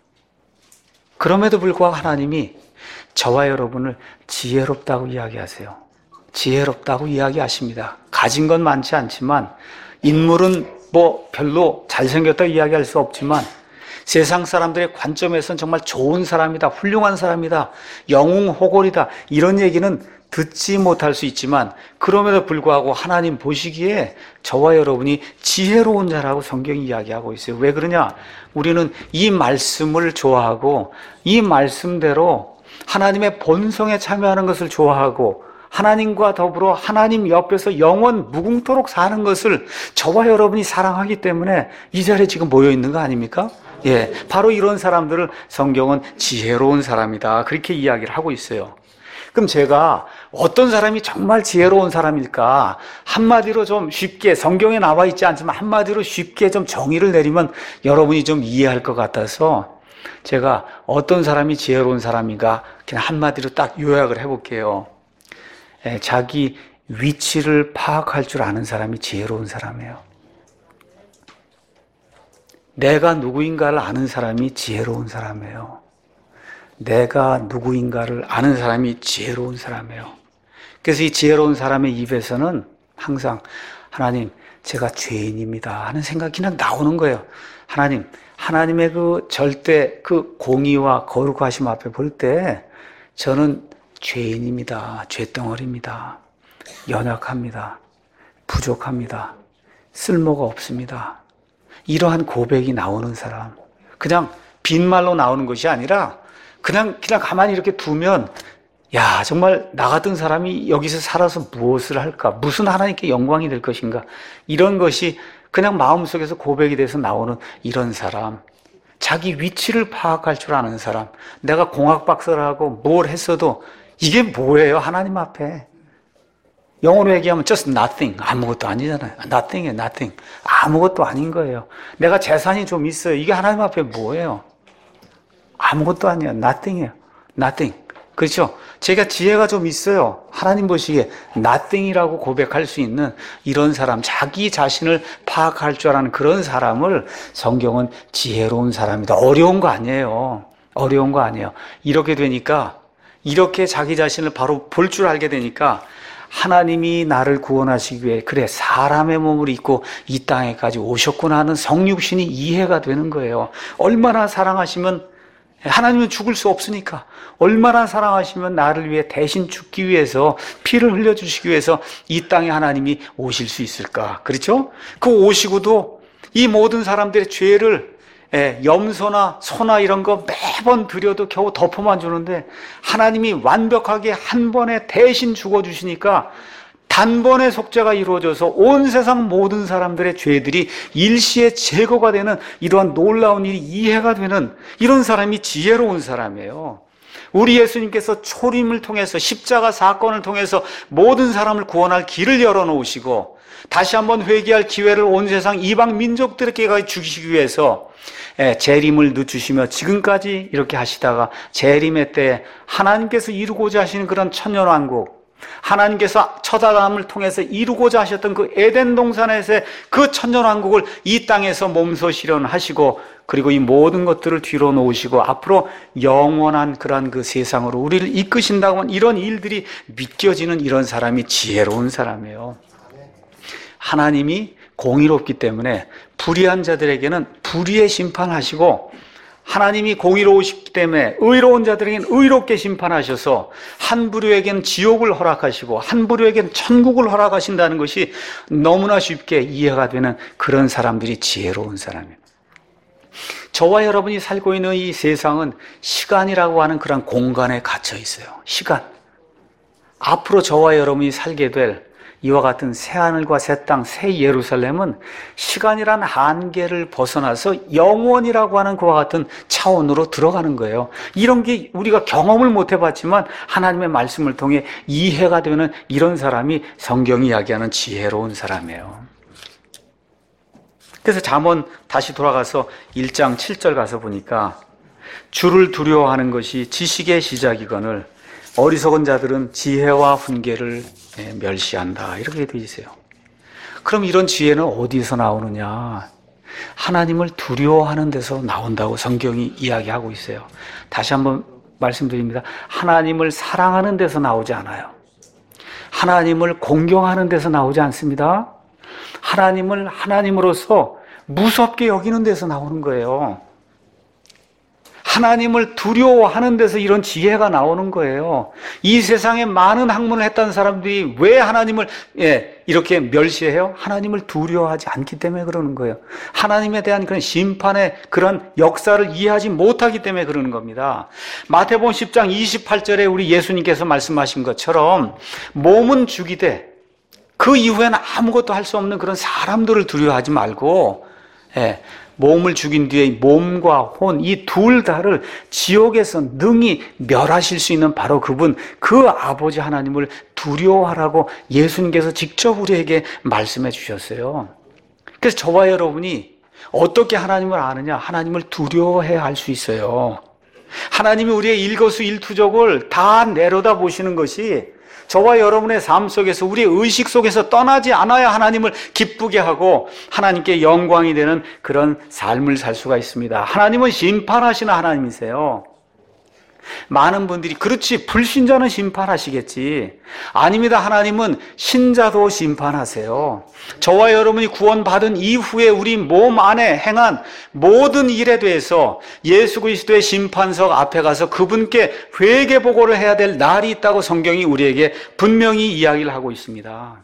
그럼에도 불구하고 하나님이 저와 여러분을 지혜롭다고 이야기하세요. 지혜롭다고 이야기하십니다. 가진 건 많지 않지만, 인물은 뭐 별로 잘생겼다고 이야기할 수 없지만, 세상 사람들의 관점에서는 정말 좋은 사람이다, 훌륭한 사람이다, 영웅 호골이다, 이런 얘기는 듣지 못할 수 있지만, 그럼에도 불구하고 하나님 보시기에 저와 여러분이 지혜로운 자라고 성경이 이야기하고 있어요. 왜 그러냐? 우리는 이 말씀을 좋아하고 이 말씀대로 하나님의 본성에 참여하는 것을 좋아하고 하나님과 더불어 하나님 옆에서 영원 무궁토록 사는 것을 저와 여러분이 사랑하기 때문에 이 자리에 지금 모여 있는 거 아닙니까? 예, 바로 이런 사람들을 성경은 지혜로운 사람이다, 그렇게 이야기를 하고 있어요. 그럼 제가 어떤 사람이 정말 지혜로운 사람일까? 한마디로 좀 쉽게, 성경에 나와 있지 않지만 한마디로 쉽게 좀 정의를 내리면 여러분이 좀 이해할 것 같아서 제가 어떤 사람이 지혜로운 사람인가 그냥 한마디로 딱 요약을 해볼게요. 예, 자기 위치를 파악할 줄 아는 사람이 지혜로운 사람이에요. 내가 누구인가를 아는 사람이 지혜로운 사람이에요. 내가 누구인가를 아는 사람이 지혜로운 사람이에요. 그래서 이 지혜로운 사람의 입에서는 항상 하나님, 제가 죄인입니다 하는 생각이 그냥 나오는 거예요. 하나님, 하나님의 그 절대 그 공의와 거룩하심 앞에 볼 때 저는 죄인입니다. 죄덩어리입니다. 연약합니다. 부족합니다. 쓸모가 없습니다. 이러한 고백이 나오는 사람, 그냥 빈말로 나오는 것이 아니라 그냥 그냥 가만히 이렇게 두면 야, 정말 나 같은 사람이 여기서 살아서 무엇을 할까? 무슨 하나님께 영광이 될 것인가? 이런 것이 그냥 마음속에서 고백이 돼서 나오는 이런 사람. 자기 위치를 파악할 줄 아는 사람. 내가 공학 박사를 하고 뭘 했어도 이게 뭐예요? 하나님 앞에. 영어로 얘기하면 just nothing. 아무것도 아니잖아요. nothing이에요, nothing. 아무것도 아닌 거예요. 내가 재산이 좀 있어요. 이게 하나님 앞에 뭐예요? 아무것도 아니에요. nothing이에요. nothing. 그렇죠? 제가 지혜가 좀 있어요. 하나님 보시기에 nothing이라고 고백할 수 있는 이런 사람, 자기 자신을 파악할 줄 아는 그런 사람을 성경은 지혜로운 사람이다. 어려운 거 아니에요. 어려운 거 아니에요. 이렇게 되니까, 이렇게 자기 자신을 바로 볼 줄 알게 되니까 하나님이 나를 구원하시기 위해 그래 사람의 몸을 입고 이 땅에까지 오셨구나 하는 성육신이 이해가 되는 거예요. 얼마나 사랑하시면, 하나님은 죽을 수 없으니까 얼마나 사랑하시면 나를 위해 대신 죽기 위해서 피를 흘려주시기 위해서 이 땅에 하나님이 오실 수 있을까? 그렇죠? 그 오시고도 이 모든 사람들의 죄를 염소나 소나 이런 거 매번 드려도 겨우 덮어만 주는데 하나님이 완벽하게 한 번에 대신 죽어주시니까 단번에 속죄가 이루어져서 온 세상 모든 사람들의 죄들이 일시에 제거가 되는 이러한 놀라운 일이 이해가 되는 이런 사람이 지혜로운 사람이에요. 우리 예수님께서 초림을 통해서 십자가 사건을 통해서 모든 사람을 구원할 길을 열어놓으시고 다시 한번 회개할 기회를 온 세상 이방 민족들에게 주시기 위해서 재림을 늦추시며 지금까지 이렇게 하시다가 재림의 때에 하나님께서 이루고자 하시는 그런 천년왕국, 하나님께서 첫 아담을 통해서 이루고자 하셨던 그 에덴 동산에서의 그 천년왕국을 이 땅에서 몸소 실현하시고 그리고 이 모든 것들을 뒤로 놓으시고 앞으로 영원한 그러한 그 세상으로 우리를 이끄신다고 하는 이런 일들이 믿겨지는 이런 사람이 지혜로운 사람이에요. 하나님이 공의롭기 때문에 불의한 자들에게는 불의의 심판하시고 하나님이 공의로우시기 때문에 의로운 자들에게는 의롭게 심판하셔서 한 부류에게는 지옥을 허락하시고 한 부류에게는 천국을 허락하신다는 것이 너무나 쉽게 이해가 되는 그런 사람들이 지혜로운 사람이에요. 저와 여러분이 살고 있는 이 세상은 시간이라고 하는 그런 공간에 갇혀 있어요. 시간. 앞으로 저와 여러분이 살게 될 이와 같은 새하늘과 새 땅, 새 예루살렘은 시간이란 한계를 벗어나서 영원이라고 하는 그와 같은 차원으로 들어가는 거예요. 이런 게 우리가 경험을 못 해봤지만 하나님의 말씀을 통해 이해가 되는 이런 사람이 성경이 이야기하는 지혜로운 사람이에요. 그래서 잠언 다시 돌아가서 일 장 칠 절 가서 보니까 주를 두려워하는 것이 지식의 시작이거늘 어리석은 자들은 지혜와 훈계를 멸시한다. 이렇게 되어 있어요. 그럼 이런 지혜는 어디서 나오느냐? 하나님을 두려워하는 데서 나온다고 성경이 이야기하고 있어요. 다시 한번 말씀드립니다. 하나님을 사랑하는 데서 나오지 않아요. 하나님을 공경하는 데서 나오지 않습니다. 하나님을 하나님으로서 무섭게 여기는 데서 나오는 거예요. 하나님을 두려워하는 데서 이런 지혜가 나오는 거예요. 이 세상에 많은 학문을 했다는 사람들이 왜 하나님을 예, 이렇게 멸시해요? 하나님을 두려워하지 않기 때문에 그러는 거예요. 하나님에 대한 그런 심판의 그런 역사를 이해하지 못하기 때문에 그러는 겁니다. 마태복음 십 장 이십팔 절에 우리 예수님께서 말씀하신 것처럼 몸은 죽이되 그 이후에는 아무것도 할 수 없는 그런 사람들을 두려워하지 말고 예, 몸을 죽인 뒤에 몸과 혼, 이 둘 다를 지옥에서 능히 멸하실 수 있는 바로 그분, 그 아버지 하나님을 두려워하라고 예수님께서 직접 우리에게 말씀해 주셨어요. 그래서 저와 여러분이 어떻게 하나님을 아느냐? 하나님을 두려워해야 할 수 있어요. 하나님이 우리의 일거수일투족을 다 내려다 보시는 것이 저와 여러분의 삶 속에서 우리의 의식 속에서 떠나지 않아야 하나님을 기쁘게 하고 하나님께 영광이 되는 그런 삶을 살 수가 있습니다. 하나님은 심판하시는 하나님이세요. 많은 분들이 그렇지 불신자는 심판하시겠지. 아닙니다. 하나님은 신자도 심판하세요. 저와 여러분이 구원받은 이후에 우리 몸 안에 행한 모든 일에 대해서 예수 그리스도의 심판석 앞에 가서 그분께 회개 보고를 해야 될 날이 있다고 성경이 우리에게 분명히 이야기를 하고 있습니다.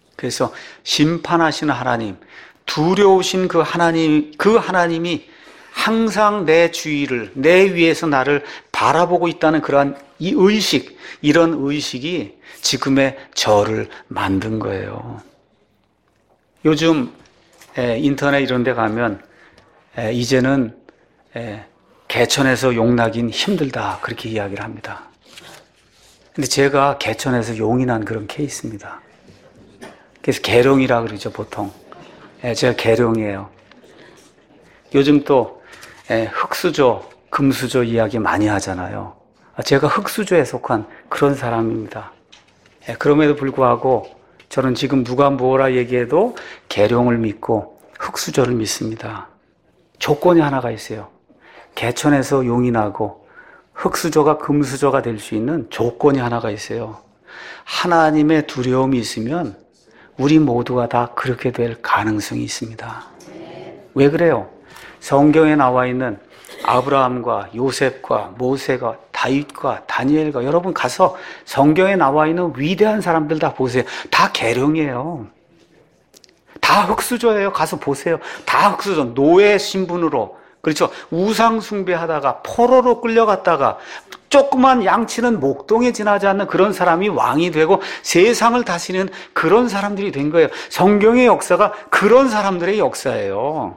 그래서 심판하시는 하나님, 두려우신 그 하나님, 그 하나님이 항상 내 주위를, 내 위에서 나를 바라보고 있다는 그러한 이 의식, 이런 의식이 지금의 저를 만든 거예요. 요즘 인터넷 이런 데 가면 이제는 개천에서 용나긴 힘들다, 그렇게 이야기를 합니다. 근데 제가 개천에서 용이 난 그런 케이스입니다. 그래서 계룡이라 그러죠, 보통. 제가 계룡이에요. 요즘 또 흑수저, 금수저 이야기 많이 하잖아요. 제가 흑수저에 속한 그런 사람입니다. 그럼에도 불구하고 저는 지금 누가 뭐라 얘기해도 계룡을 믿고 흑수저를 믿습니다. 조건이 하나가 있어요. 개천에서 용이 나고 흑수저가 금수저가 될 수 있는 조건이 하나가 있어요. 하나님의 두려움이 있으면 우리 모두가 다 그렇게 될 가능성이 있습니다. 왜 그래요? 성경에 나와 있는 아브라함과 요셉과 모세가 다윗과 다니엘과, 여러분 가서 성경에 나와 있는 위대한 사람들 다 보세요. 다 계룡이에요. 다 흑수저예요. 가서 보세요. 다 흑수저. 노예 신분으로, 그렇죠, 우상 숭배하다가 포로로 끌려갔다가 조그만 양치는 목동에 지나지 않는 그런 사람이 왕이 되고 세상을 다스리는 그런 사람들이 된 거예요. 성경의 역사가 그런 사람들의 역사예요.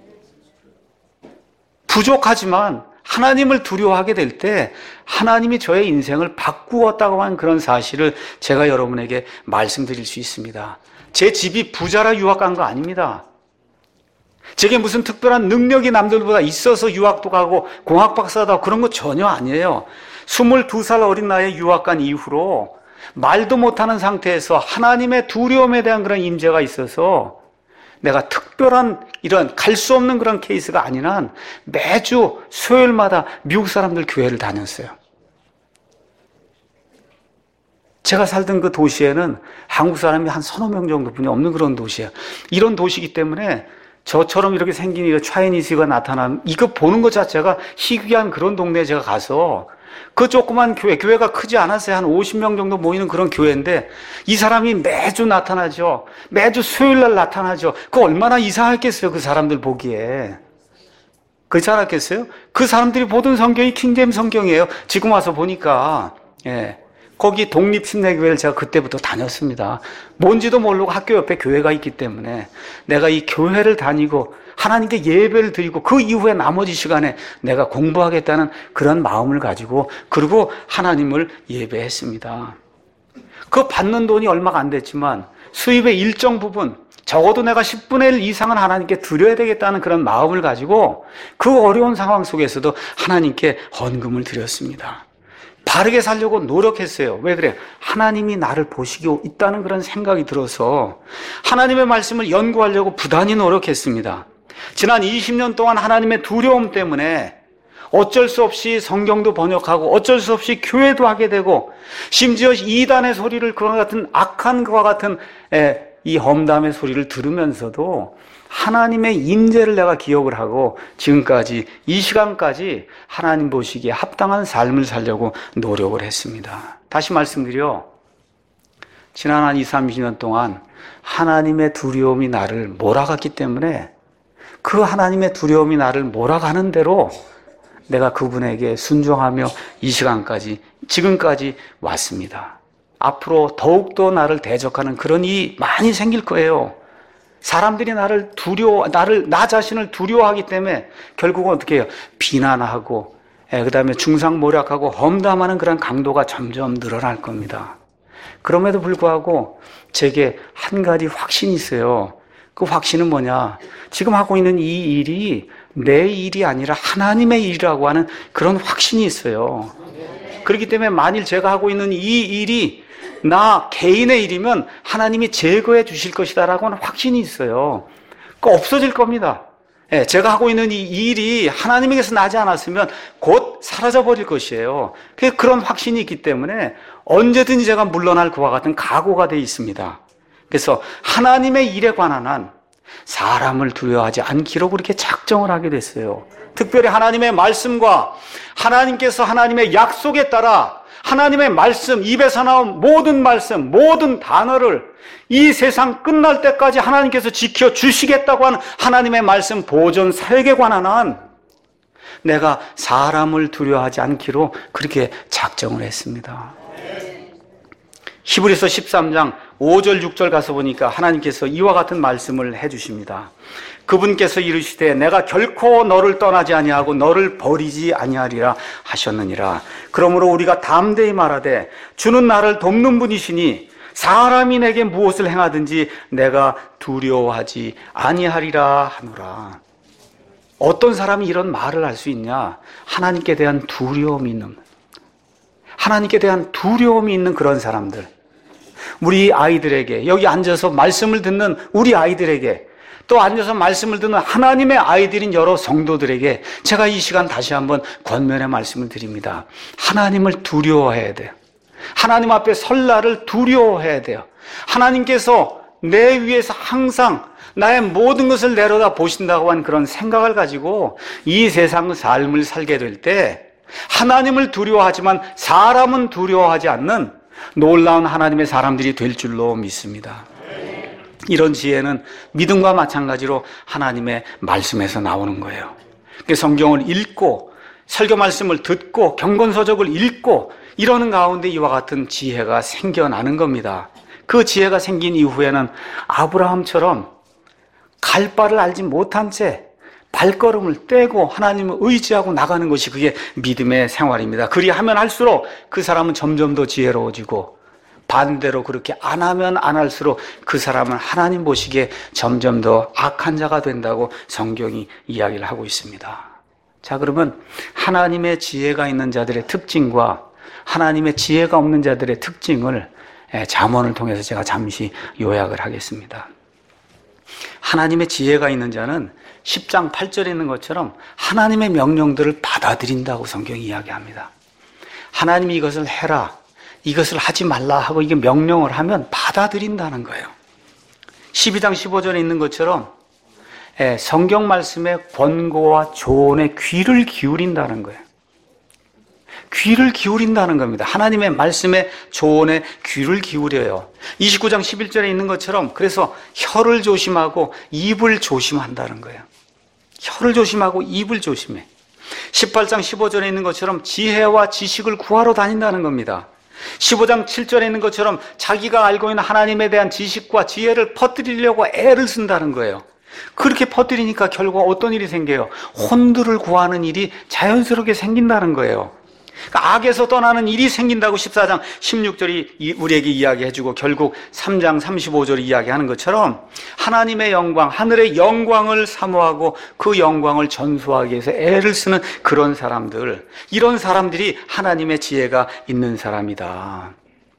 부족하지만 하나님을 두려워하게 될 때 하나님이 저의 인생을 바꾸었다고 하는 그런 사실을 제가 여러분에게 말씀드릴 수 있습니다. 제 집이 부자라 유학 간 거 아닙니다. 제게 무슨 특별한 능력이 남들보다 있어서 유학도 가고 공학 박사도 하고 그런 거 전혀 아니에요. 스물두 살 어린 나이에 유학 간 이후로 말도 못하는 상태에서 하나님의 두려움에 대한 그런 임재가 있어서 내가 특별한 이런 갈 수 없는 그런 케이스가 아닌 한 매주 수요일마다 미국 사람들 교회를 다녔어요. 제가 살던 그 도시에는 한국 사람이 한 서너 명 정도뿐이 없는 그런 도시예요. 이런 도시이기 때문에 저처럼 이렇게 생긴 이 차이니즈가 나타나는 이거 보는 것 자체가 희귀한 그런 동네에 제가 가서 그 조그만 교회, 교회가 크지 않았어요. 한 오십 명 정도 모이는 그런 교회인데 이 사람이 매주 나타나죠. 매주 수요일 날 나타나죠. 그 얼마나 이상했겠어요. 그 사람들 보기에. 그렇지 않았겠어요? 그 사람들이 보던 성경이 킹제임스 성경이에요. 지금 와서 보니까. 예. 거기 독립침례교회를 제가 그때부터 다녔습니다. 뭔지도 모르고 학교 옆에 교회가 있기 때문에 내가 이 교회를 다니고 하나님께 예배를 드리고 그 이후에 나머지 시간에 내가 공부하겠다는 그런 마음을 가지고 그리고 하나님을 예배했습니다. 그 받는 돈이 얼마가 안 됐지만 수입의 일정 부분, 적어도 내가 십분의 일 이상은 하나님께 드려야 되겠다는 그런 마음을 가지고 그 어려운 상황 속에서도 하나님께 헌금을 드렸습니다. 바르게 살려고 노력했어요. 왜 그래? 하나님이 나를 보시고 있다는 그런 생각이 들어서 하나님의 말씀을 연구하려고 부단히 노력했습니다. 지난 이십 년 동안 하나님의 두려움 때문에 어쩔 수 없이 성경도 번역하고 어쩔 수 없이 교회도 하게 되고 심지어 이단의 소리를 그와 같은 악한 그와 같은 이 험담의 소리를 들으면서도 하나님의 임재를 내가 기억을 하고 지금까지 이 시간까지 하나님 보시기에 합당한 삶을 살려고 노력을 했습니다. 다시 말씀드려 지난 한 이삼십 년 동안 하나님의 두려움이 나를 몰아갔기 때문에 그 하나님의 두려움이 나를 몰아가는 대로 내가 그분에게 순종하며 이 시간까지 지금까지 왔습니다. 앞으로 더욱더 나를 대적하는 그런 일이 많이 생길 거예요. 사람들이 나를 두려워, 나를, 나 자신을 두려워하기 때문에 결국은 어떻게 해요? 비난하고, 그 다음에 중상모략하고 험담하는 그런 강도가 점점 늘어날 겁니다. 그럼에도 불구하고 제게 한 가지 확신이 있어요. 그 확신은 뭐냐? 지금 하고 있는 이 일이 내 일이 아니라 하나님의 일이라고 하는 그런 확신이 있어요. 그렇기 때문에 만일 제가 하고 있는 이 일이 나 개인의 일이면 하나님이 제거해 주실 것이다라고 하는 확신이 있어요. 그 없어질 겁니다. 예, 제가 하고 있는 이 일이 하나님에게서 나지 않았으면 곧 사라져버릴 것이에요. 그런 확신이 있기 때문에 언제든지 제가 물러날 그와 같은 각오가 되어 있습니다. 그래서 하나님의 일에 관한 한 사람을 두려워하지 않기로 그렇게 작정을 하게 됐어요. 특별히 하나님의 말씀과 하나님께서 하나님의 약속에 따라 하나님의 말씀, 입에서 나온 모든 말씀, 모든 단어를 이 세상 끝날 때까지 하나님께서 지켜주시겠다고 하는 하나님의 말씀 보존 사역에 관한 한 내가 사람을 두려워하지 않기로 그렇게 작정을 했습니다. 히브리서 십삼 장 오 절 육 절 가서 보니까 하나님께서 이와 같은 말씀을 해주십니다. 그분께서 이르시되 내가 결코 너를 떠나지 아니하고 너를 버리지 아니하리라 하셨느니라. 그러므로 우리가 담대히 말하되 주는 나를 돕는 분이시니 사람이 내게 무엇을 행하든지 내가 두려워하지 아니하리라 하노라. 어떤 사람이 이런 말을 할 수 있냐? 하나님께 대한 두려움이 있는, 하나님께 대한 두려움이 있는 그런 사람들. 우리 아이들에게, 여기 앉아서 말씀을 듣는 우리 아이들에게, 또 앉아서 말씀을 듣는 하나님의 아이들인 여러 성도들에게 제가 이 시간 다시 한번 권면의 말씀을 드립니다. 하나님을 두려워해야 돼요. 하나님 앞에 설날을 두려워해야 돼요. 하나님께서 내 위에서 항상 나의 모든 것을 내려다 보신다고 한 그런 생각을 가지고 이 세상 삶을 살게 될 때 하나님을 두려워하지만 사람은 두려워하지 않는 놀라운 하나님의 사람들이 될 줄로 믿습니다. 이런 지혜는 믿음과 마찬가지로 하나님의 말씀에서 나오는 거예요. 성경을 읽고 설교 말씀을 듣고 경건서적을 읽고 이러는 가운데 이와 같은 지혜가 생겨나는 겁니다. 그 지혜가 생긴 이후에는 아브라함처럼 갈 바를 알지 못한 채 발걸음을 떼고 하나님을 의지하고 나가는 것이 그게 믿음의 생활입니다. 그리하면 할수록 그 사람은 점점 더 지혜로워지고, 반대로 그렇게 안 하면 안 할수록 그 사람은 하나님 보시기에 점점 더 악한 자가 된다고 성경이 이야기를 하고 있습니다. 자, 그러면 하나님의 지혜가 있는 자들의 특징과 하나님의 지혜가 없는 자들의 특징을 잠언을 통해서 제가 잠시 요약을 하겠습니다. 하나님의 지혜가 있는 자는 십 장 팔 절에 있는 것처럼 하나님의 명령들을 받아들인다고 성경이 이야기합니다. 하나님이 이것을 해라, 이것을 하지 말라 하고 이게 명령을 하면 받아들인다는 거예요. 십이 장 십오 절에 있는 것처럼 성경 말씀의 권고와 조언에 귀를 기울인다는 거예요. 귀를 기울인다는 겁니다. 하나님의 말씀에 조언에 귀를 기울여요. 이십구 장 십일 절에 있는 것처럼 그래서 혀를 조심하고 입을 조심한다는 거예요. 혀를 조심하고 입을 조심해. 십팔 장 십오 절에 있는 것처럼 지혜와 지식을 구하러 다닌다는 겁니다. 십오 장 칠 절에 있는 것처럼 자기가 알고 있는 하나님에 대한 지식과 지혜를 퍼뜨리려고 애를 쓴다는 거예요. 그렇게 퍼뜨리니까 결국 어떤 일이 생겨요? 혼두를 구하는 일이 자연스럽게 생긴다는 거예요. 그러니까 악에서 떠나는 일이 생긴다고 십사 장 십육 절이 우리에게 이야기해주고 결국 삼 장 삼십오 절이 이야기하는 것처럼 하나님의 영광, 하늘의 영광을 사모하고 그 영광을 전수하기 위해서 애를 쓰는 그런 사람들, 이런 사람들이 하나님의 지혜가 있는 사람이다.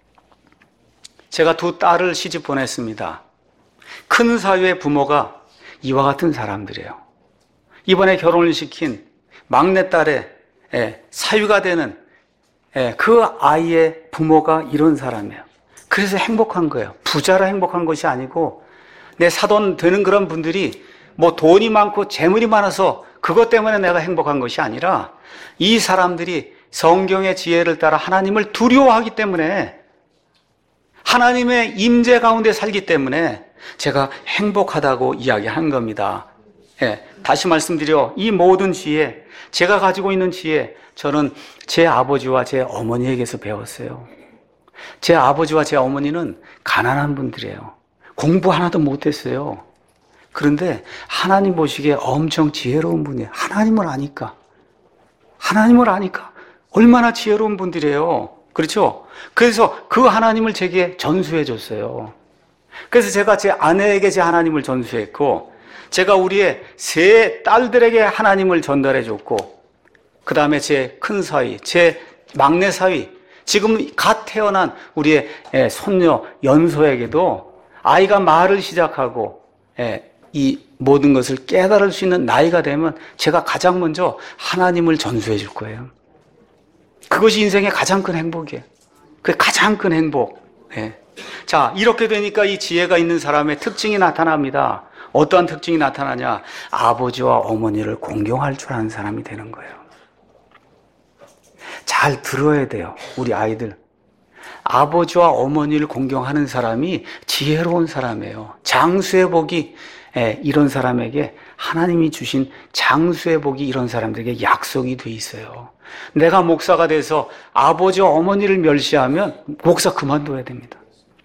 제가 두 딸을 시집 보냈습니다. 큰 사위의 부모가 이와 같은 사람들이에요. 이번에 결혼을 시킨 막내딸의 사위가 되는 그 아이의 부모가 이런 사람이에요. 그래서 행복한 거예요. 부자라 행복한 것이 아니고, 내 사돈 되는 그런 분들이 뭐 돈이 많고 재물이 많아서 그것 때문에 내가 행복한 것이 아니라 이 사람들이 성경의 지혜를 따라 하나님을 두려워하기 때문에, 하나님의 임재 가운데 살기 때문에 제가 행복하다고 이야기한 겁니다. 예, 다시 말씀드려, 이 모든 지혜, 제가 가지고 있는 지혜, 저는 제 아버지와 제 어머니에게서 배웠어요. 제 아버지와 제 어머니는 가난한 분들이에요. 공부 하나도 못했어요. 그런데 하나님 보시기에 엄청 지혜로운 분이에요. 하나님을 아니까. 하나님을 아니까 얼마나 지혜로운 분들이에요. 그렇죠? 그래서 그 하나님을 제게 전수해 줬어요. 그래서 제가 제 아내에게 제 하나님을 전수했고, 제가 우리의 세 딸들에게 하나님을 전달해 줬고, 그 다음에 제 큰 사위, 제 막내 사위, 지금 갓 태어난 우리의 손녀 연소에게도 아이가 말을 시작하고 이 모든 것을 깨달을 수 있는 나이가 되면 제가 가장 먼저 하나님을 전수해 줄 거예요. 그것이 인생의 가장 큰 행복이에요. 그게 가장 큰 행복. 예. 자, 이렇게 되니까 이 지혜가 있는 사람의 특징이 나타납니다. 어떠한 특징이 나타나냐? 아버지와 어머니를 공경할 줄 아는 사람이 되는 거예요. 잘 들어야 돼요, 우리 아이들. 아버지와 어머니를 공경하는 사람이 지혜로운 사람이에요. 장수의 복이 예, 이런 사람에게 하나님이 주신 장수의 복이 이런 사람들에게 약속이 돼 있어요. 내가 목사가 돼서 아버지 어머니를 멸시하면 목사 그만둬야 됩니다.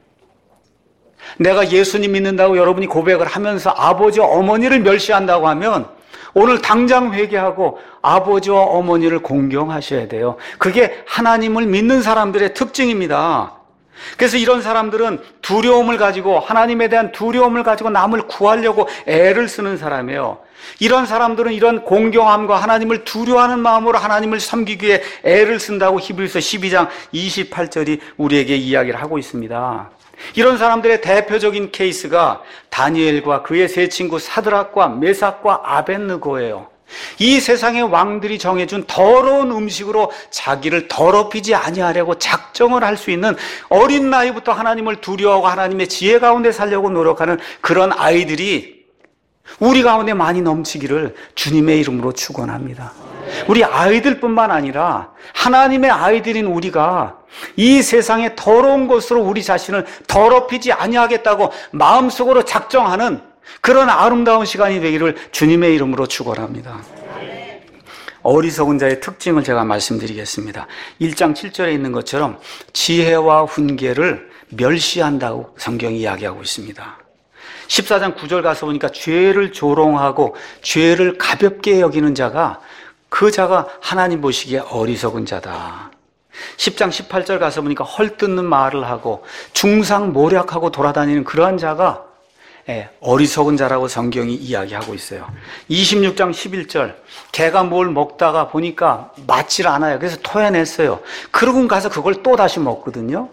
내가 예수님 믿는다고 여러분이 고백을 하면서 아버지 어머니를 멸시한다고 하면 오늘 당장 회개하고 아버지와 어머니를 공경하셔야 돼요. 그게 하나님을 믿는 사람들의 특징입니다. 그래서 이런 사람들은 두려움을 가지고, 하나님에 대한 두려움을 가지고 남을 구하려고 애를 쓰는 사람이에요. 이런 사람들은 이런 공경함과 하나님을 두려워하는 마음으로 하나님을 섬기기 위해 애를 쓴다고 히브리서 십이 장 이십팔 절이 우리에게 이야기를 하고 있습니다. 이런 사람들의 대표적인 케이스가 다니엘과 그의 세 친구 사드락과 메삭과 아벳느고예요. 이 세상의 왕들이 정해준 더러운 음식으로 자기를 더럽히지 아니하려고 작정을 할 수 있는, 어린 나이부터 하나님을 두려워하고 하나님의 지혜 가운데 살려고 노력하는 그런 아이들이 우리 가운데 많이 넘치기를 주님의 이름으로 축원합니다. 우리 아이들뿐만 아니라 하나님의 아이들인 우리가 이 세상의 더러운 것으로 우리 자신을 더럽히지 아니하겠다고 마음속으로 작정하는 그런 아름다운 시간이 되기를 주님의 이름으로 축원합니다. 어리석은 자의 특징을 제가 말씀드리겠습니다. 일 장 칠 절에 있는 것처럼 지혜와 훈계를 멸시한다고 성경이 이야기하고 있습니다. 십사 장 구 절 가서 보니까 죄를 조롱하고 죄를 가볍게 여기는 자가, 그 자가 하나님 보시기에 어리석은 자다. 십 장 십팔 절 가서 보니까 헐뜯는 말을 하고 중상모략하고 돌아다니는 그러한 자가 예, 어리석은 자라고 성경이 이야기하고 있어요. 이십육 장 십일 절, 개가 뭘 먹다가 보니까 맞질 않아요. 그래서 토해냈어요. 그러고 가서 그걸 또 다시 먹거든요.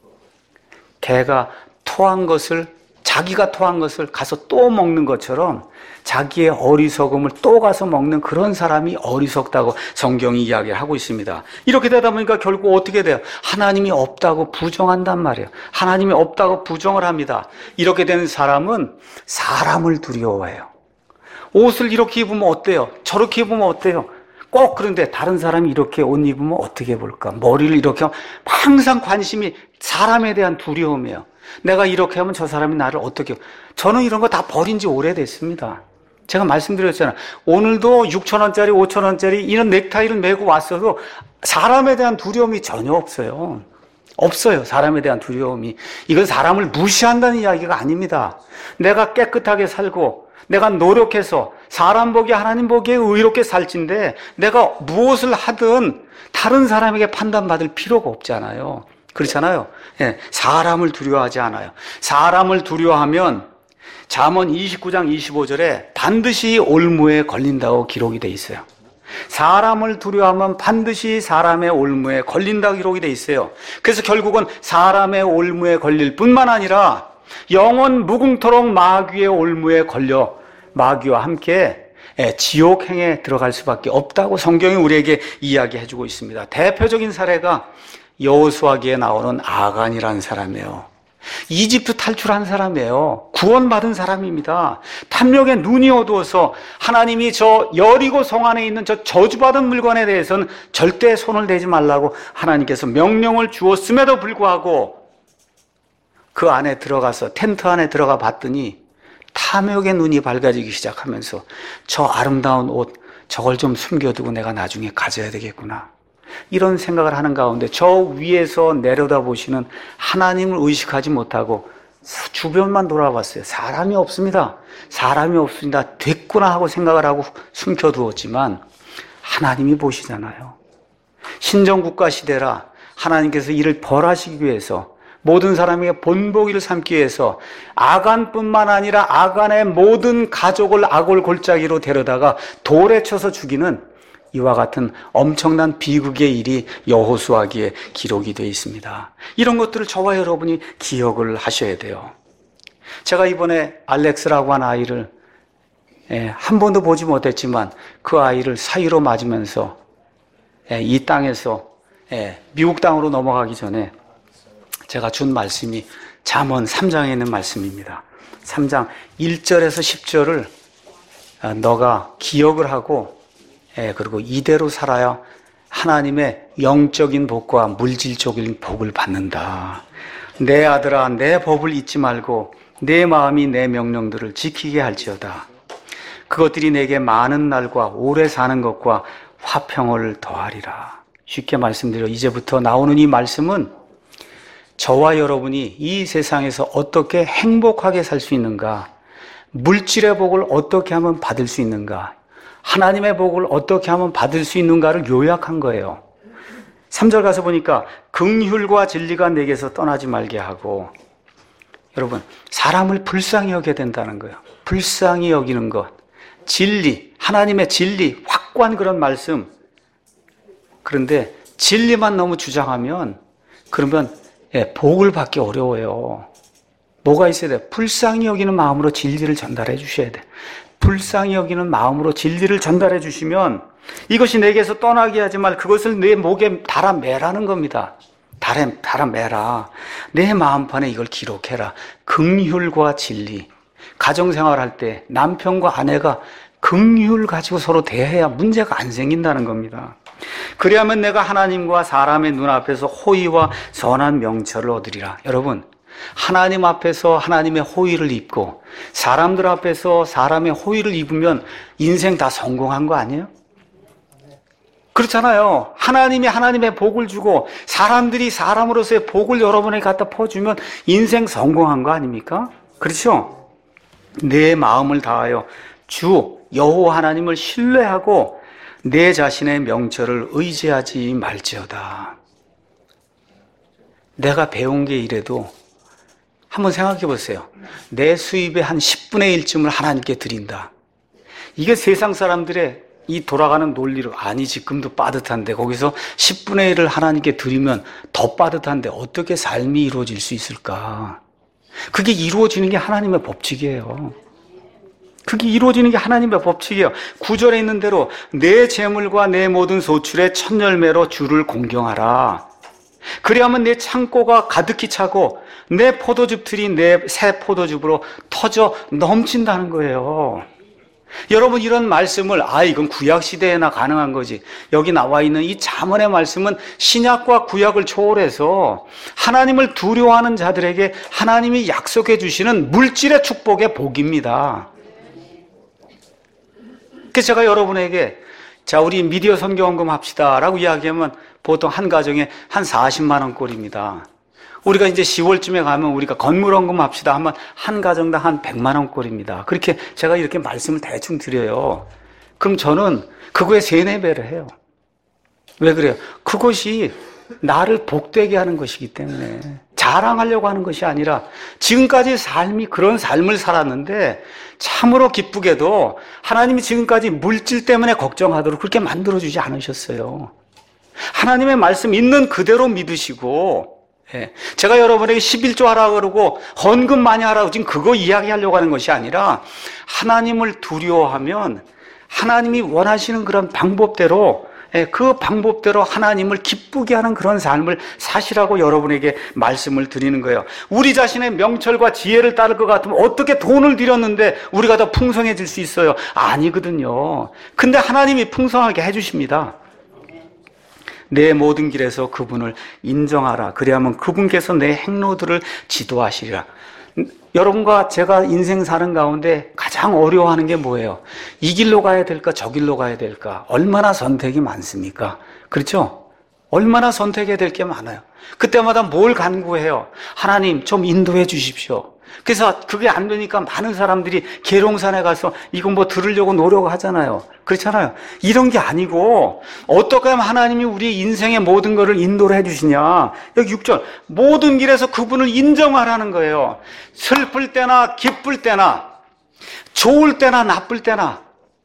개가 토한 것을, 자기가 토한 것을 가서 또 먹는 것처럼 자기의 어리석음을 또 가서 먹는 그런 사람이 어리석다고 성경이 이야기하고 있습니다. 이렇게 되다 보니까 결국 어떻게 돼요? 하나님이 없다고 부정한단 말이에요. 하나님이 없다고 부정을 합니다. 이렇게 된 사람은 사람을 두려워해요. 옷을 이렇게 입으면 어때요? 저렇게 입으면 어때요? 꼭 그런데 다른 사람이 이렇게 옷 입으면 어떻게 볼까? 머리를 이렇게 하면 항상 관심이 사람에 대한 두려움이에요. 내가 이렇게 하면 저 사람이 나를 어떻게, 저는 이런 거 다 버린 지 오래됐습니다. 제가 말씀드렸잖아요. 오늘도 육천 원짜리, 오천 원짜리 이런 넥타이를 메고 왔어도 사람에 대한 두려움이 전혀 없어요. 없어요. 사람에 대한 두려움이. 이건 사람을 무시한다는 이야기가 아닙니다. 내가 깨끗하게 살고 내가 노력해서 사람 보기에 하나님 보기에 의롭게 살진데 내가 무엇을 하든 다른 사람에게 판단받을 필요가 없잖아요. 그렇잖아요. 예, 사람을 두려워하지 않아요. 사람을 두려워하면 잠언 이십구 장 이십오 절에 반드시 올무에 걸린다고 기록이 돼 있어요. 사람을 두려워하면 반드시 사람의 올무에 걸린다고 기록이 돼 있어요. 그래서 결국은 사람의 올무에 걸릴 뿐만 아니라 영원 무궁토록 마귀의 올무에 걸려 마귀와 함께 지옥행에 들어갈 수밖에 없다고 성경이 우리에게 이야기해주고 있습니다. 대표적인 사례가 여호수아기에 나오는 아간이라는 사람이에요. 이집트 탈출한 사람이에요. 구원받은 사람입니다. 탐욕에 눈이 어두워서 하나님이 저 여리고 성 안에 있는 저 저주받은 물건에 대해서는 절대 손을 대지 말라고 하나님께서 명령을 주었음에도 불구하고 그 안에 들어가서 텐트 안에 들어가 봤더니 탐욕의 눈이 밝아지기 시작하면서 저 아름다운 옷 저걸 좀 숨겨두고 내가 나중에 가져야 되겠구나, 이런 생각을 하는 가운데 저 위에서 내려다보시는 하나님을 의식하지 못하고 주변만 돌아봤어요. 사람이 없습니다. 사람이 없습니다. 됐구나 하고 생각을 하고 숨겨두었지만 하나님이 보시잖아요. 신정국가 시대라 하나님께서 이를 벌하시기 위해서, 모든 사람에게 본보기를 삼기 위해서 아간뿐만 아니라 아간의 모든 가족을 아골 골짜기로 데려다가 돌에 쳐서 죽이는 이와 같은 엄청난 비극의 일이 여호수아기에 기록이 되어 있습니다. 이런 것들을 저와 여러분이 기억을 하셔야 돼요. 제가 이번에 알렉스라고 한 아이를 예, 한 번도 보지 못했지만 그 아이를 사이로 맞으면서 예, 이 땅에서 예, 미국 땅으로 넘어가기 전에 제가 준 말씀이 잠언 삼 장에 있는 말씀입니다. 삼 장 일 절에서 십 절을 너가 기억을 하고 예, 그리고 이대로 살아야 하나님의 영적인 복과 물질적인 복을 받는다. 내 아들아, 내 법을 잊지 말고 내 마음이 내 명령들을 지키게 할지어다. 그것들이 내게 많은 날과 오래 사는 것과 화평을 더하리라. 쉽게 말씀드려 이제부터 나오는 이 말씀은 저와 여러분이 이 세상에서 어떻게 행복하게 살 수 있는가, 물질의 복을 어떻게 하면 받을 수 있는가, 하나님의 복을 어떻게 하면 받을 수 있는가를 요약한 거예요. 삼 절 가서 보니까 긍휼과 진리가 내게서 떠나지 말게 하고, 여러분 사람을 불쌍히 여겨야 된다는 거예요. 불쌍히 여기는 것, 진리, 하나님의 진리, 확고한 그런 말씀. 그런데 진리만 너무 주장하면 그러면 예, 복을 받기 어려워요. 뭐가 있어야 돼? 불쌍히 여기는 마음으로 진리를 전달해 주셔야 돼. 불쌍히 여기는 마음으로 진리를 전달해 주시면 이것이 내게서 떠나게 하지 말, 그것을 내 목에 달아 매라는 겁니다. 달아, 달아 매라. 내 마음판에 이걸 기록해라. 긍휼과 진리. 가정생활 할 때 남편과 아내가 긍휼 가지고 서로 대해야 문제가 안 생긴다는 겁니다. 그리하면 내가 하나님과 사람의 눈앞에서 호의와 선한 명철을 얻으리라. 여러분, 하나님 앞에서 하나님의 호의를 입고 사람들 앞에서 사람의 호의를 입으면 인생 다 성공한 거 아니에요? 그렇잖아요. 하나님이 하나님의 복을 주고 사람들이 사람으로서의 복을 여러분에게 갖다 퍼주면 인생 성공한 거 아닙니까? 그렇죠? 내 마음을 다하여 주 여호와 하나님을 신뢰하고 내 자신의 명철을 의지하지 말지어다. 내가 배운 게 이래도 한번 생각해 보세요. 내 수입의 한 십분의 일쯤을 하나님께 드린다. 이게 세상 사람들의 이 돌아가는 논리로, 아니 지금도 빠듯한데 거기서 십분의 일을 하나님께 드리면 더 빠듯한데 어떻게 삶이 이루어질 수 있을까? 그게 이루어지는 게 하나님의 법칙이에요. 그게 이루어지는 게 하나님의 법칙이에요. 구절에 있는 대로 내 재물과 내 모든 소출의 첫 열매로 주를 공경하라. 그리하면 내 창고가 가득히 차고 내 포도즙들이 내 새 포도즙으로 터져 넘친다는 거예요. 여러분, 이런 말씀을 아 이건 구약시대에나 가능한 거지, 여기 나와 있는 이 잠언의 말씀은 신약과 구약을 초월해서 하나님을 두려워하는 자들에게 하나님이 약속해 주시는 물질의 축복의 복입니다. 그래서 제가 여러분에게 자 우리 미디어 선교원금 합시다 라고 이야기하면 보통 한 가정에 한 사십만 원 꼴입니다. 우리가 이제 시월쯤에 가면 우리가 건물 원금 합시다 하면 한 가정당 한 백만 원 꼴입니다. 그렇게 제가 이렇게 말씀을 대충 드려요. 그럼 저는 그거에 세네 배를 해요. 왜 그래요? 그것이 나를 복되게 하는 것이기 때문에, 자랑하려고 하는 것이 아니라 지금까지 삶이 그런 삶을 살았는데 참으로 기쁘게도 하나님이 지금까지 물질 때문에 걱정하도록 그렇게 만들어주지 않으셨어요. 하나님의 말씀 있는 그대로 믿으시고, 예. 제가 여러분에게 십일조 하라고 그러고 헌금 많이 하라고 지금 그거 이야기하려고 하는 것이 아니라 하나님을 두려워하면 하나님이 원하시는 그런 방법대로, 예, 그 방법대로 하나님을 기쁘게 하는 그런 삶을 사시라고 여러분에게 말씀을 드리는 거예요. 우리 자신의 명철과 지혜를 따를 것 같으면 어떻게 돈을 들였는데 우리가 더 풍성해질 수 있어요? 아니거든요. 근데 하나님이 풍성하게 해주십니다. 내 모든 길에서 그분을 인정하라. 그래야만 그분께서 내 행로들을 지도하시리라. 여러분과 제가 인생 사는 가운데 가장 어려워하는 게 뭐예요? 이 길로 가야 될까? 저 길로 가야 될까? 얼마나 선택이 많습니까? 그렇죠? 얼마나 선택해야 될 게 많아요. 그때마다 뭘 간구해요? 하나님 좀 인도해 주십시오. 그래서 그게 안 되니까 많은 사람들이 계룡산에 가서 이거 뭐 들으려고 노력하잖아요. 그렇잖아요. 이런 게 아니고 어떻게 하면 하나님이 우리 인생의 모든 것을 인도를 해주시냐. 여기 육 절 모든 길에서 그분을 인정하라는 거예요. 슬플 때나 기쁠 때나 좋을 때나 나쁠 때나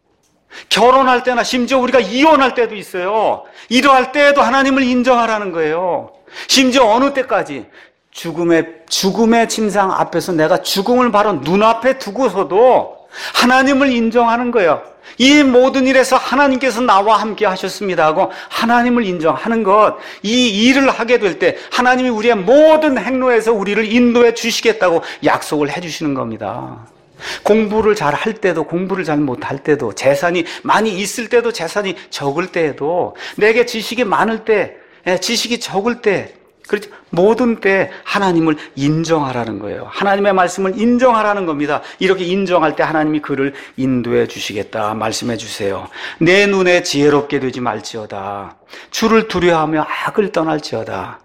결혼할 때나 심지어 우리가 이혼할 때도 있어요. 이러할 때에도 하나님을 인정하라는 거예요. 심지어 어느 때까지 죽음의, 죽음의 침상 앞에서 내가 죽음을 바로 눈앞에 두고서도 하나님을 인정하는 거예요. 이 모든 일에서 하나님께서 나와 함께 하셨습니다 하고 하나님을 인정하는 것, 이 일을 하게 될 때 하나님이 우리의 모든 행로에서 우리를 인도해 주시겠다고 약속을 해 주시는 겁니다. 공부를 잘 할 때도 공부를 잘 못할 때도, 재산이 많이 있을 때도 재산이 적을 때에도, 내게 지식이 많을 때 지식이 적을 때, 그렇죠? 모든 때 하나님을 인정하라는 거예요. 하나님의 말씀을 인정하라는 겁니다. 이렇게 인정할 때 하나님이 그를 인도해 주시겠다 말씀해 주세요. 내 눈에 지혜롭게 되지 말지어다. 주를 두려워하며 악을 떠날지어다.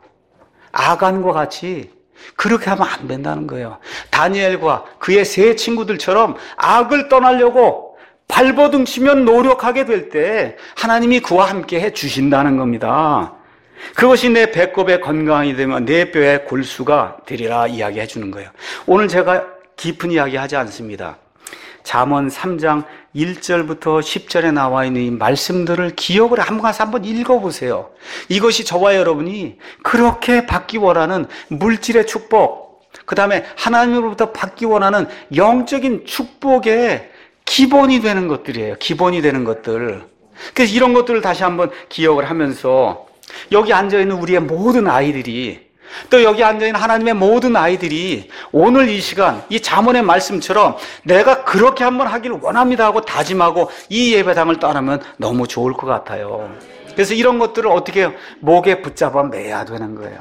아간과 같이 그렇게 하면 안 된다는 거예요. 다니엘과 그의 세 친구들처럼 악을 떠나려고 발버둥 치면 노력하게 될 때 하나님이 그와 함께 해 주신다는 겁니다. 그것이 내 배꼽의 건강이 되면 내 뼈의 골수가 되리라 이야기해 주는 거예요. 오늘 제가 깊은 이야기 하지 않습니다. 잠언 삼 장 일 절부터 십 절에 나와 있는 이 말씀들을 기억을 한번 한번 읽어보세요. 이것이 저와 여러분이 그렇게 받기 원하는 물질의 축복, 그 다음에 하나님으로부터 받기 원하는 영적인 축복의 기본이 되는 것들이에요. 기본이 되는 것들. 그래서 이런 것들을 다시 한번 기억을 하면서 여기 앉아있는 우리의 모든 아이들이, 또 여기 앉아있는 하나님의 모든 아이들이 오늘 이 시간 이 잠언의 말씀처럼 내가 그렇게 한번 하기를 원합니다 하고 다짐하고 이 예배당을 떠나면 너무 좋을 것 같아요. 그래서 이런 것들을 어떻게 해요? 목에 붙잡아 매야 되는 거예요.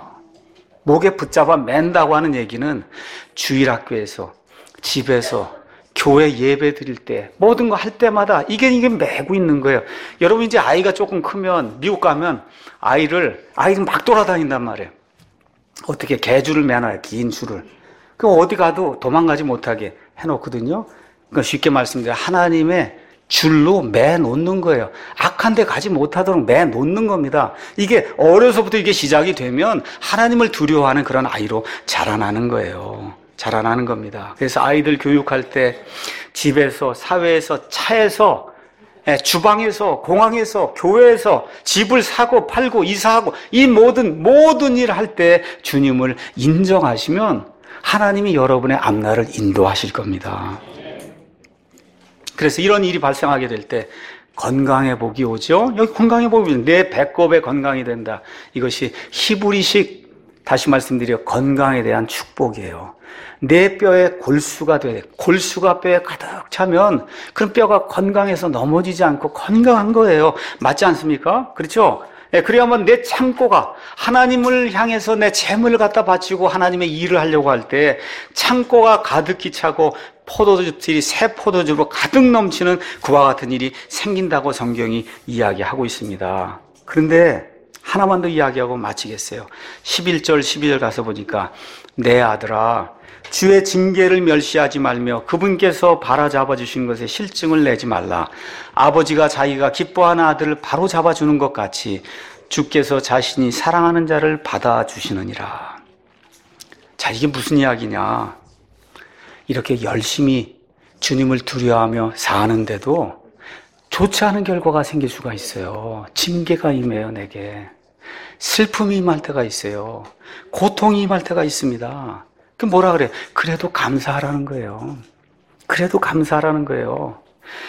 목에 붙잡아 맨다고 하는 얘기는 주일학교에서, 집에서, 교회 예배 드릴 때, 모든 거 할 때마다 이게 이게 매고 있는 거예요. 여러분 이제 아이가 조금 크면, 미국 가면 아이를, 아이는 막 돌아다닌단 말이에요. 어떻게 개줄을 매놔요, 긴 줄을. 그 어디 가도 도망가지 못하게 해놓거든요. 그러니까 쉽게 말씀드려 하나님의 줄로 매 놓는 거예요. 악한 데 가지 못하도록 매 놓는 겁니다. 이게 어려서부터 이게 시작이 되면 하나님을 두려워하는 그런 아이로 자라나는 거예요. 자라나는 겁니다. 그래서 아이들 교육할 때 집에서, 사회에서, 차에서, 주방에서, 공항에서, 교회에서 집을 사고 팔고 이사하고 이 모든 모든 일을 할 때 주님을 인정하시면 하나님이 여러분의 앞날을 인도하실 겁니다. 그래서 이런 일이 발생하게 될 때 건강의 복이 오죠. 여기 건강의 복이 내 배꼽에 건강이 된다. 이것이 히브리식, 다시 말씀드려 건강에 대한 축복이에요. 내 뼈에 골수가 돼. 골수가 뼈에 가득 차면 그런 뼈가 건강해서 넘어지지 않고 건강한 거예요. 맞지 않습니까? 그렇죠? 예, 그래야만 내 창고가 하나님을 향해서 내 재물을 갖다 바치고 하나님의 일을 하려고 할 때 창고가 가득히 차고 포도즙들이 새 포도즙으로 가득 넘치는 그와 같은 일이 생긴다고 성경이 이야기하고 있습니다. 그런데 하나만 더 이야기하고 마치겠어요. 십일 절, 십이 절 가서 보니까 내 아들아 주의 징계를 멸시하지 말며 그분께서 바로잡아 주신 것에 실증을 내지 말라. 아버지가 자기가 기뻐하는 아들을 바로 잡아주는 것 같이 주께서 자신이 사랑하는 자를 받아주시느니라. 자, 이게 무슨 이야기냐. 이렇게 열심히 주님을 두려워하며 사는데도 좋지 않은 결과가 생길 수가 있어요. 징계가 임해요, 내게. 슬픔이 임할 때가 있어요. 고통이 임할 때가 있습니다. 그 뭐라 그래요? 그래도 감사하라는 거예요. 그래도 감사하라는 거예요.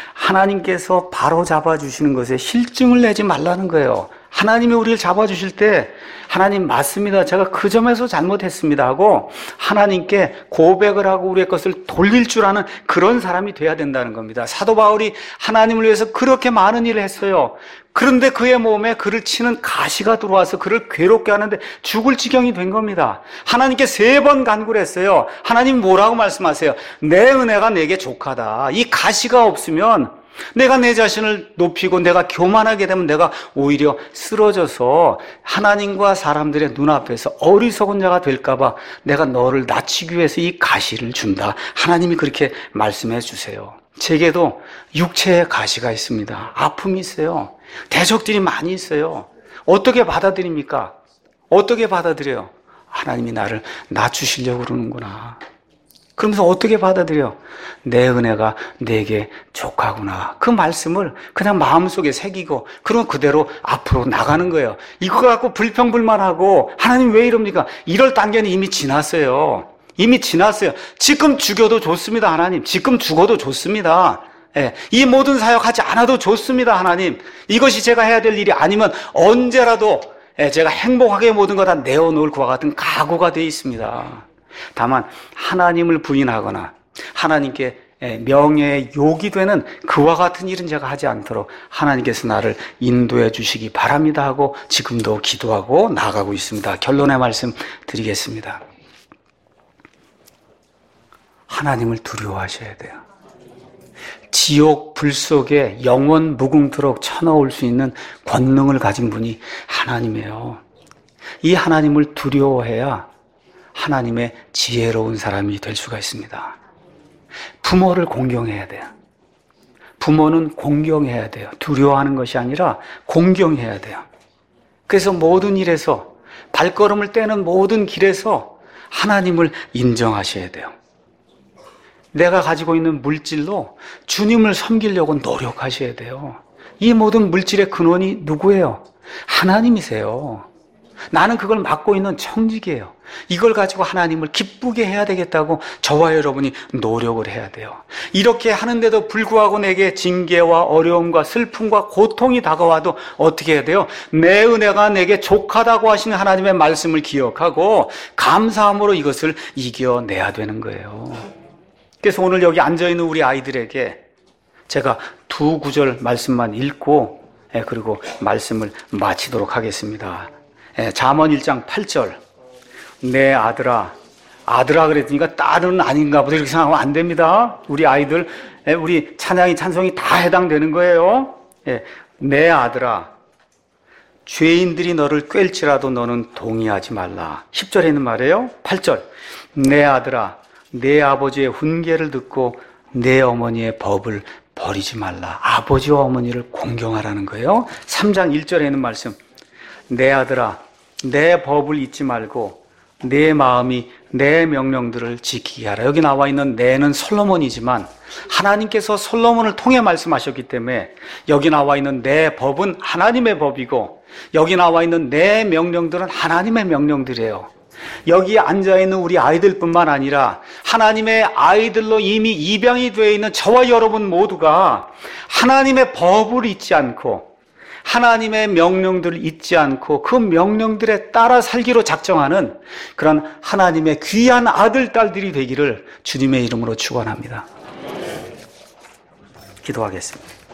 하나님께서 바로 잡아주시는 것에 실증을 내지 말라는 거예요. 하나님이 우리를 잡아주실 때 하나님 맞습니다. 제가 그 점에서 잘못했습니다 하고 하나님께 고백을 하고 우리의 것을 돌릴 줄 아는 그런 사람이 돼야 된다는 겁니다. 사도 바울이 하나님을 위해서 그렇게 많은 일을 했어요. 그런데 그의 몸에 그를 치는 가시가 들어와서 그를 괴롭게 하는데 죽을 지경이 된 겁니다. 하나님께 세 번 간구를 했어요. 하나님 뭐라고 말씀하세요? 내 은혜가 내게 족하다. 이 가시가 없으면 내가 내 자신을 높이고 내가 교만하게 되면 내가 오히려 쓰러져서 하나님과 사람들의 눈앞에서 어리석은 자가 될까봐 내가 너를 낮추기 위해서 이 가시를 준다. 하나님이 그렇게 말씀해 주세요. 제게도 육체의 가시가 있습니다. 아픔이 있어요. 대적들이 많이 있어요. 어떻게 받아들입니까? 어떻게 받아들여요? 하나님이 나를 낮추시려고 그러는구나. 그러면서 어떻게 받아들여? 내 은혜가 내게 족하구나. 그 말씀을 그냥 마음속에 새기고 그러면 그대로 앞으로 나가는 거예요. 이거 갖고 불평불만하고 하나님 왜 이럽니까? 이럴 단계는 이미 지났어요. 이미 지났어요. 지금 죽여도 좋습니다, 하나님. 지금 죽어도 좋습니다. 예, 이 모든 사역하지 않아도 좋습니다, 하나님. 이것이 제가 해야 될 일이 아니면 언제라도 예, 제가 행복하게 모든 거 다 내어놓을 것과 같은 각오가 되어 있습니다. 다만 하나님을 부인하거나 하나님께 명예의 욕이 되는 그와 같은 일은 제가 하지 않도록 하나님께서 나를 인도해 주시기 바랍니다 하고 지금도 기도하고 나아가고 있습니다. 결론의 말씀 드리겠습니다. 하나님을 두려워하셔야 돼요. 지옥 불 속에 영원 무궁토록 쳐넣을 수 있는 권능을 가진 분이 하나님이에요. 이 하나님을 두려워해야 하나님의 지혜로운 사람이 될 수가 있습니다. 부모를 공경해야 돼요. 부모는 공경해야 돼요. 두려워하는 것이 아니라 공경해야 돼요. 그래서 모든 일에서 발걸음을 떼는 모든 길에서 하나님을 인정하셔야 돼요. 내가 가지고 있는 물질로 주님을 섬기려고 노력하셔야 돼요. 이 모든 물질의 근원이 누구예요? 하나님이세요. 나는 그걸 맡고 있는 청직이에요. 이걸 가지고 하나님을 기쁘게 해야 되겠다고 저와 여러분이 노력을 해야 돼요. 이렇게 하는데도 불구하고 내게 징계와 어려움과 슬픔과 고통이 다가와도 어떻게 해야 돼요? 내 은혜가 내게 족하다고 하시는 하나님의 말씀을 기억하고 감사함으로 이것을 이겨내야 되는 거예요. 그래서 오늘 여기 앉아있는 우리 아이들에게 제가 두 구절 말씀만 읽고 그리고 말씀을 마치도록 하겠습니다. 잠언 일 장 팔 절. 내 아들아, 아들아 그랬으니까 딸은 아닌가 보다 이렇게 생각하면 안 됩니다. 우리 아이들, 우리 찬양이 찬송이 다 해당되는 거예요. 내 아들아, 죄인들이 너를 꿰일지라도 너는 동의하지 말라. 십 절에 있는 말이에요. 팔 절. 내 아들아, 내 아버지의 훈계를 듣고 내 어머니의 법을 버리지 말라. 아버지와 어머니를 공경하라는 거예요. 삼 장 일 절에 있는 말씀. 내 아들아, 내 법을 잊지 말고 내 마음이 내 명령들을 지키게 하라. 여기 나와 있는 내는 솔로몬이지만 하나님께서 솔로몬을 통해 말씀하셨기 때문에 여기 나와 있는 내 법은 하나님의 법이고 여기 나와 있는 내 명령들은 하나님의 명령들이에요. 여기 앉아있는 우리 아이들뿐만 아니라 하나님의 아이들로 이미 입양이 되어 있는 저와 여러분 모두가 하나님의 법을 잊지 않고 하나님의 명령들을 잊지 않고 그 명령들에 따라 살기로 작정하는 그런 하나님의 귀한 아들, 딸들이 되기를 주님의 이름으로 축원합니다. 기도하겠습니다.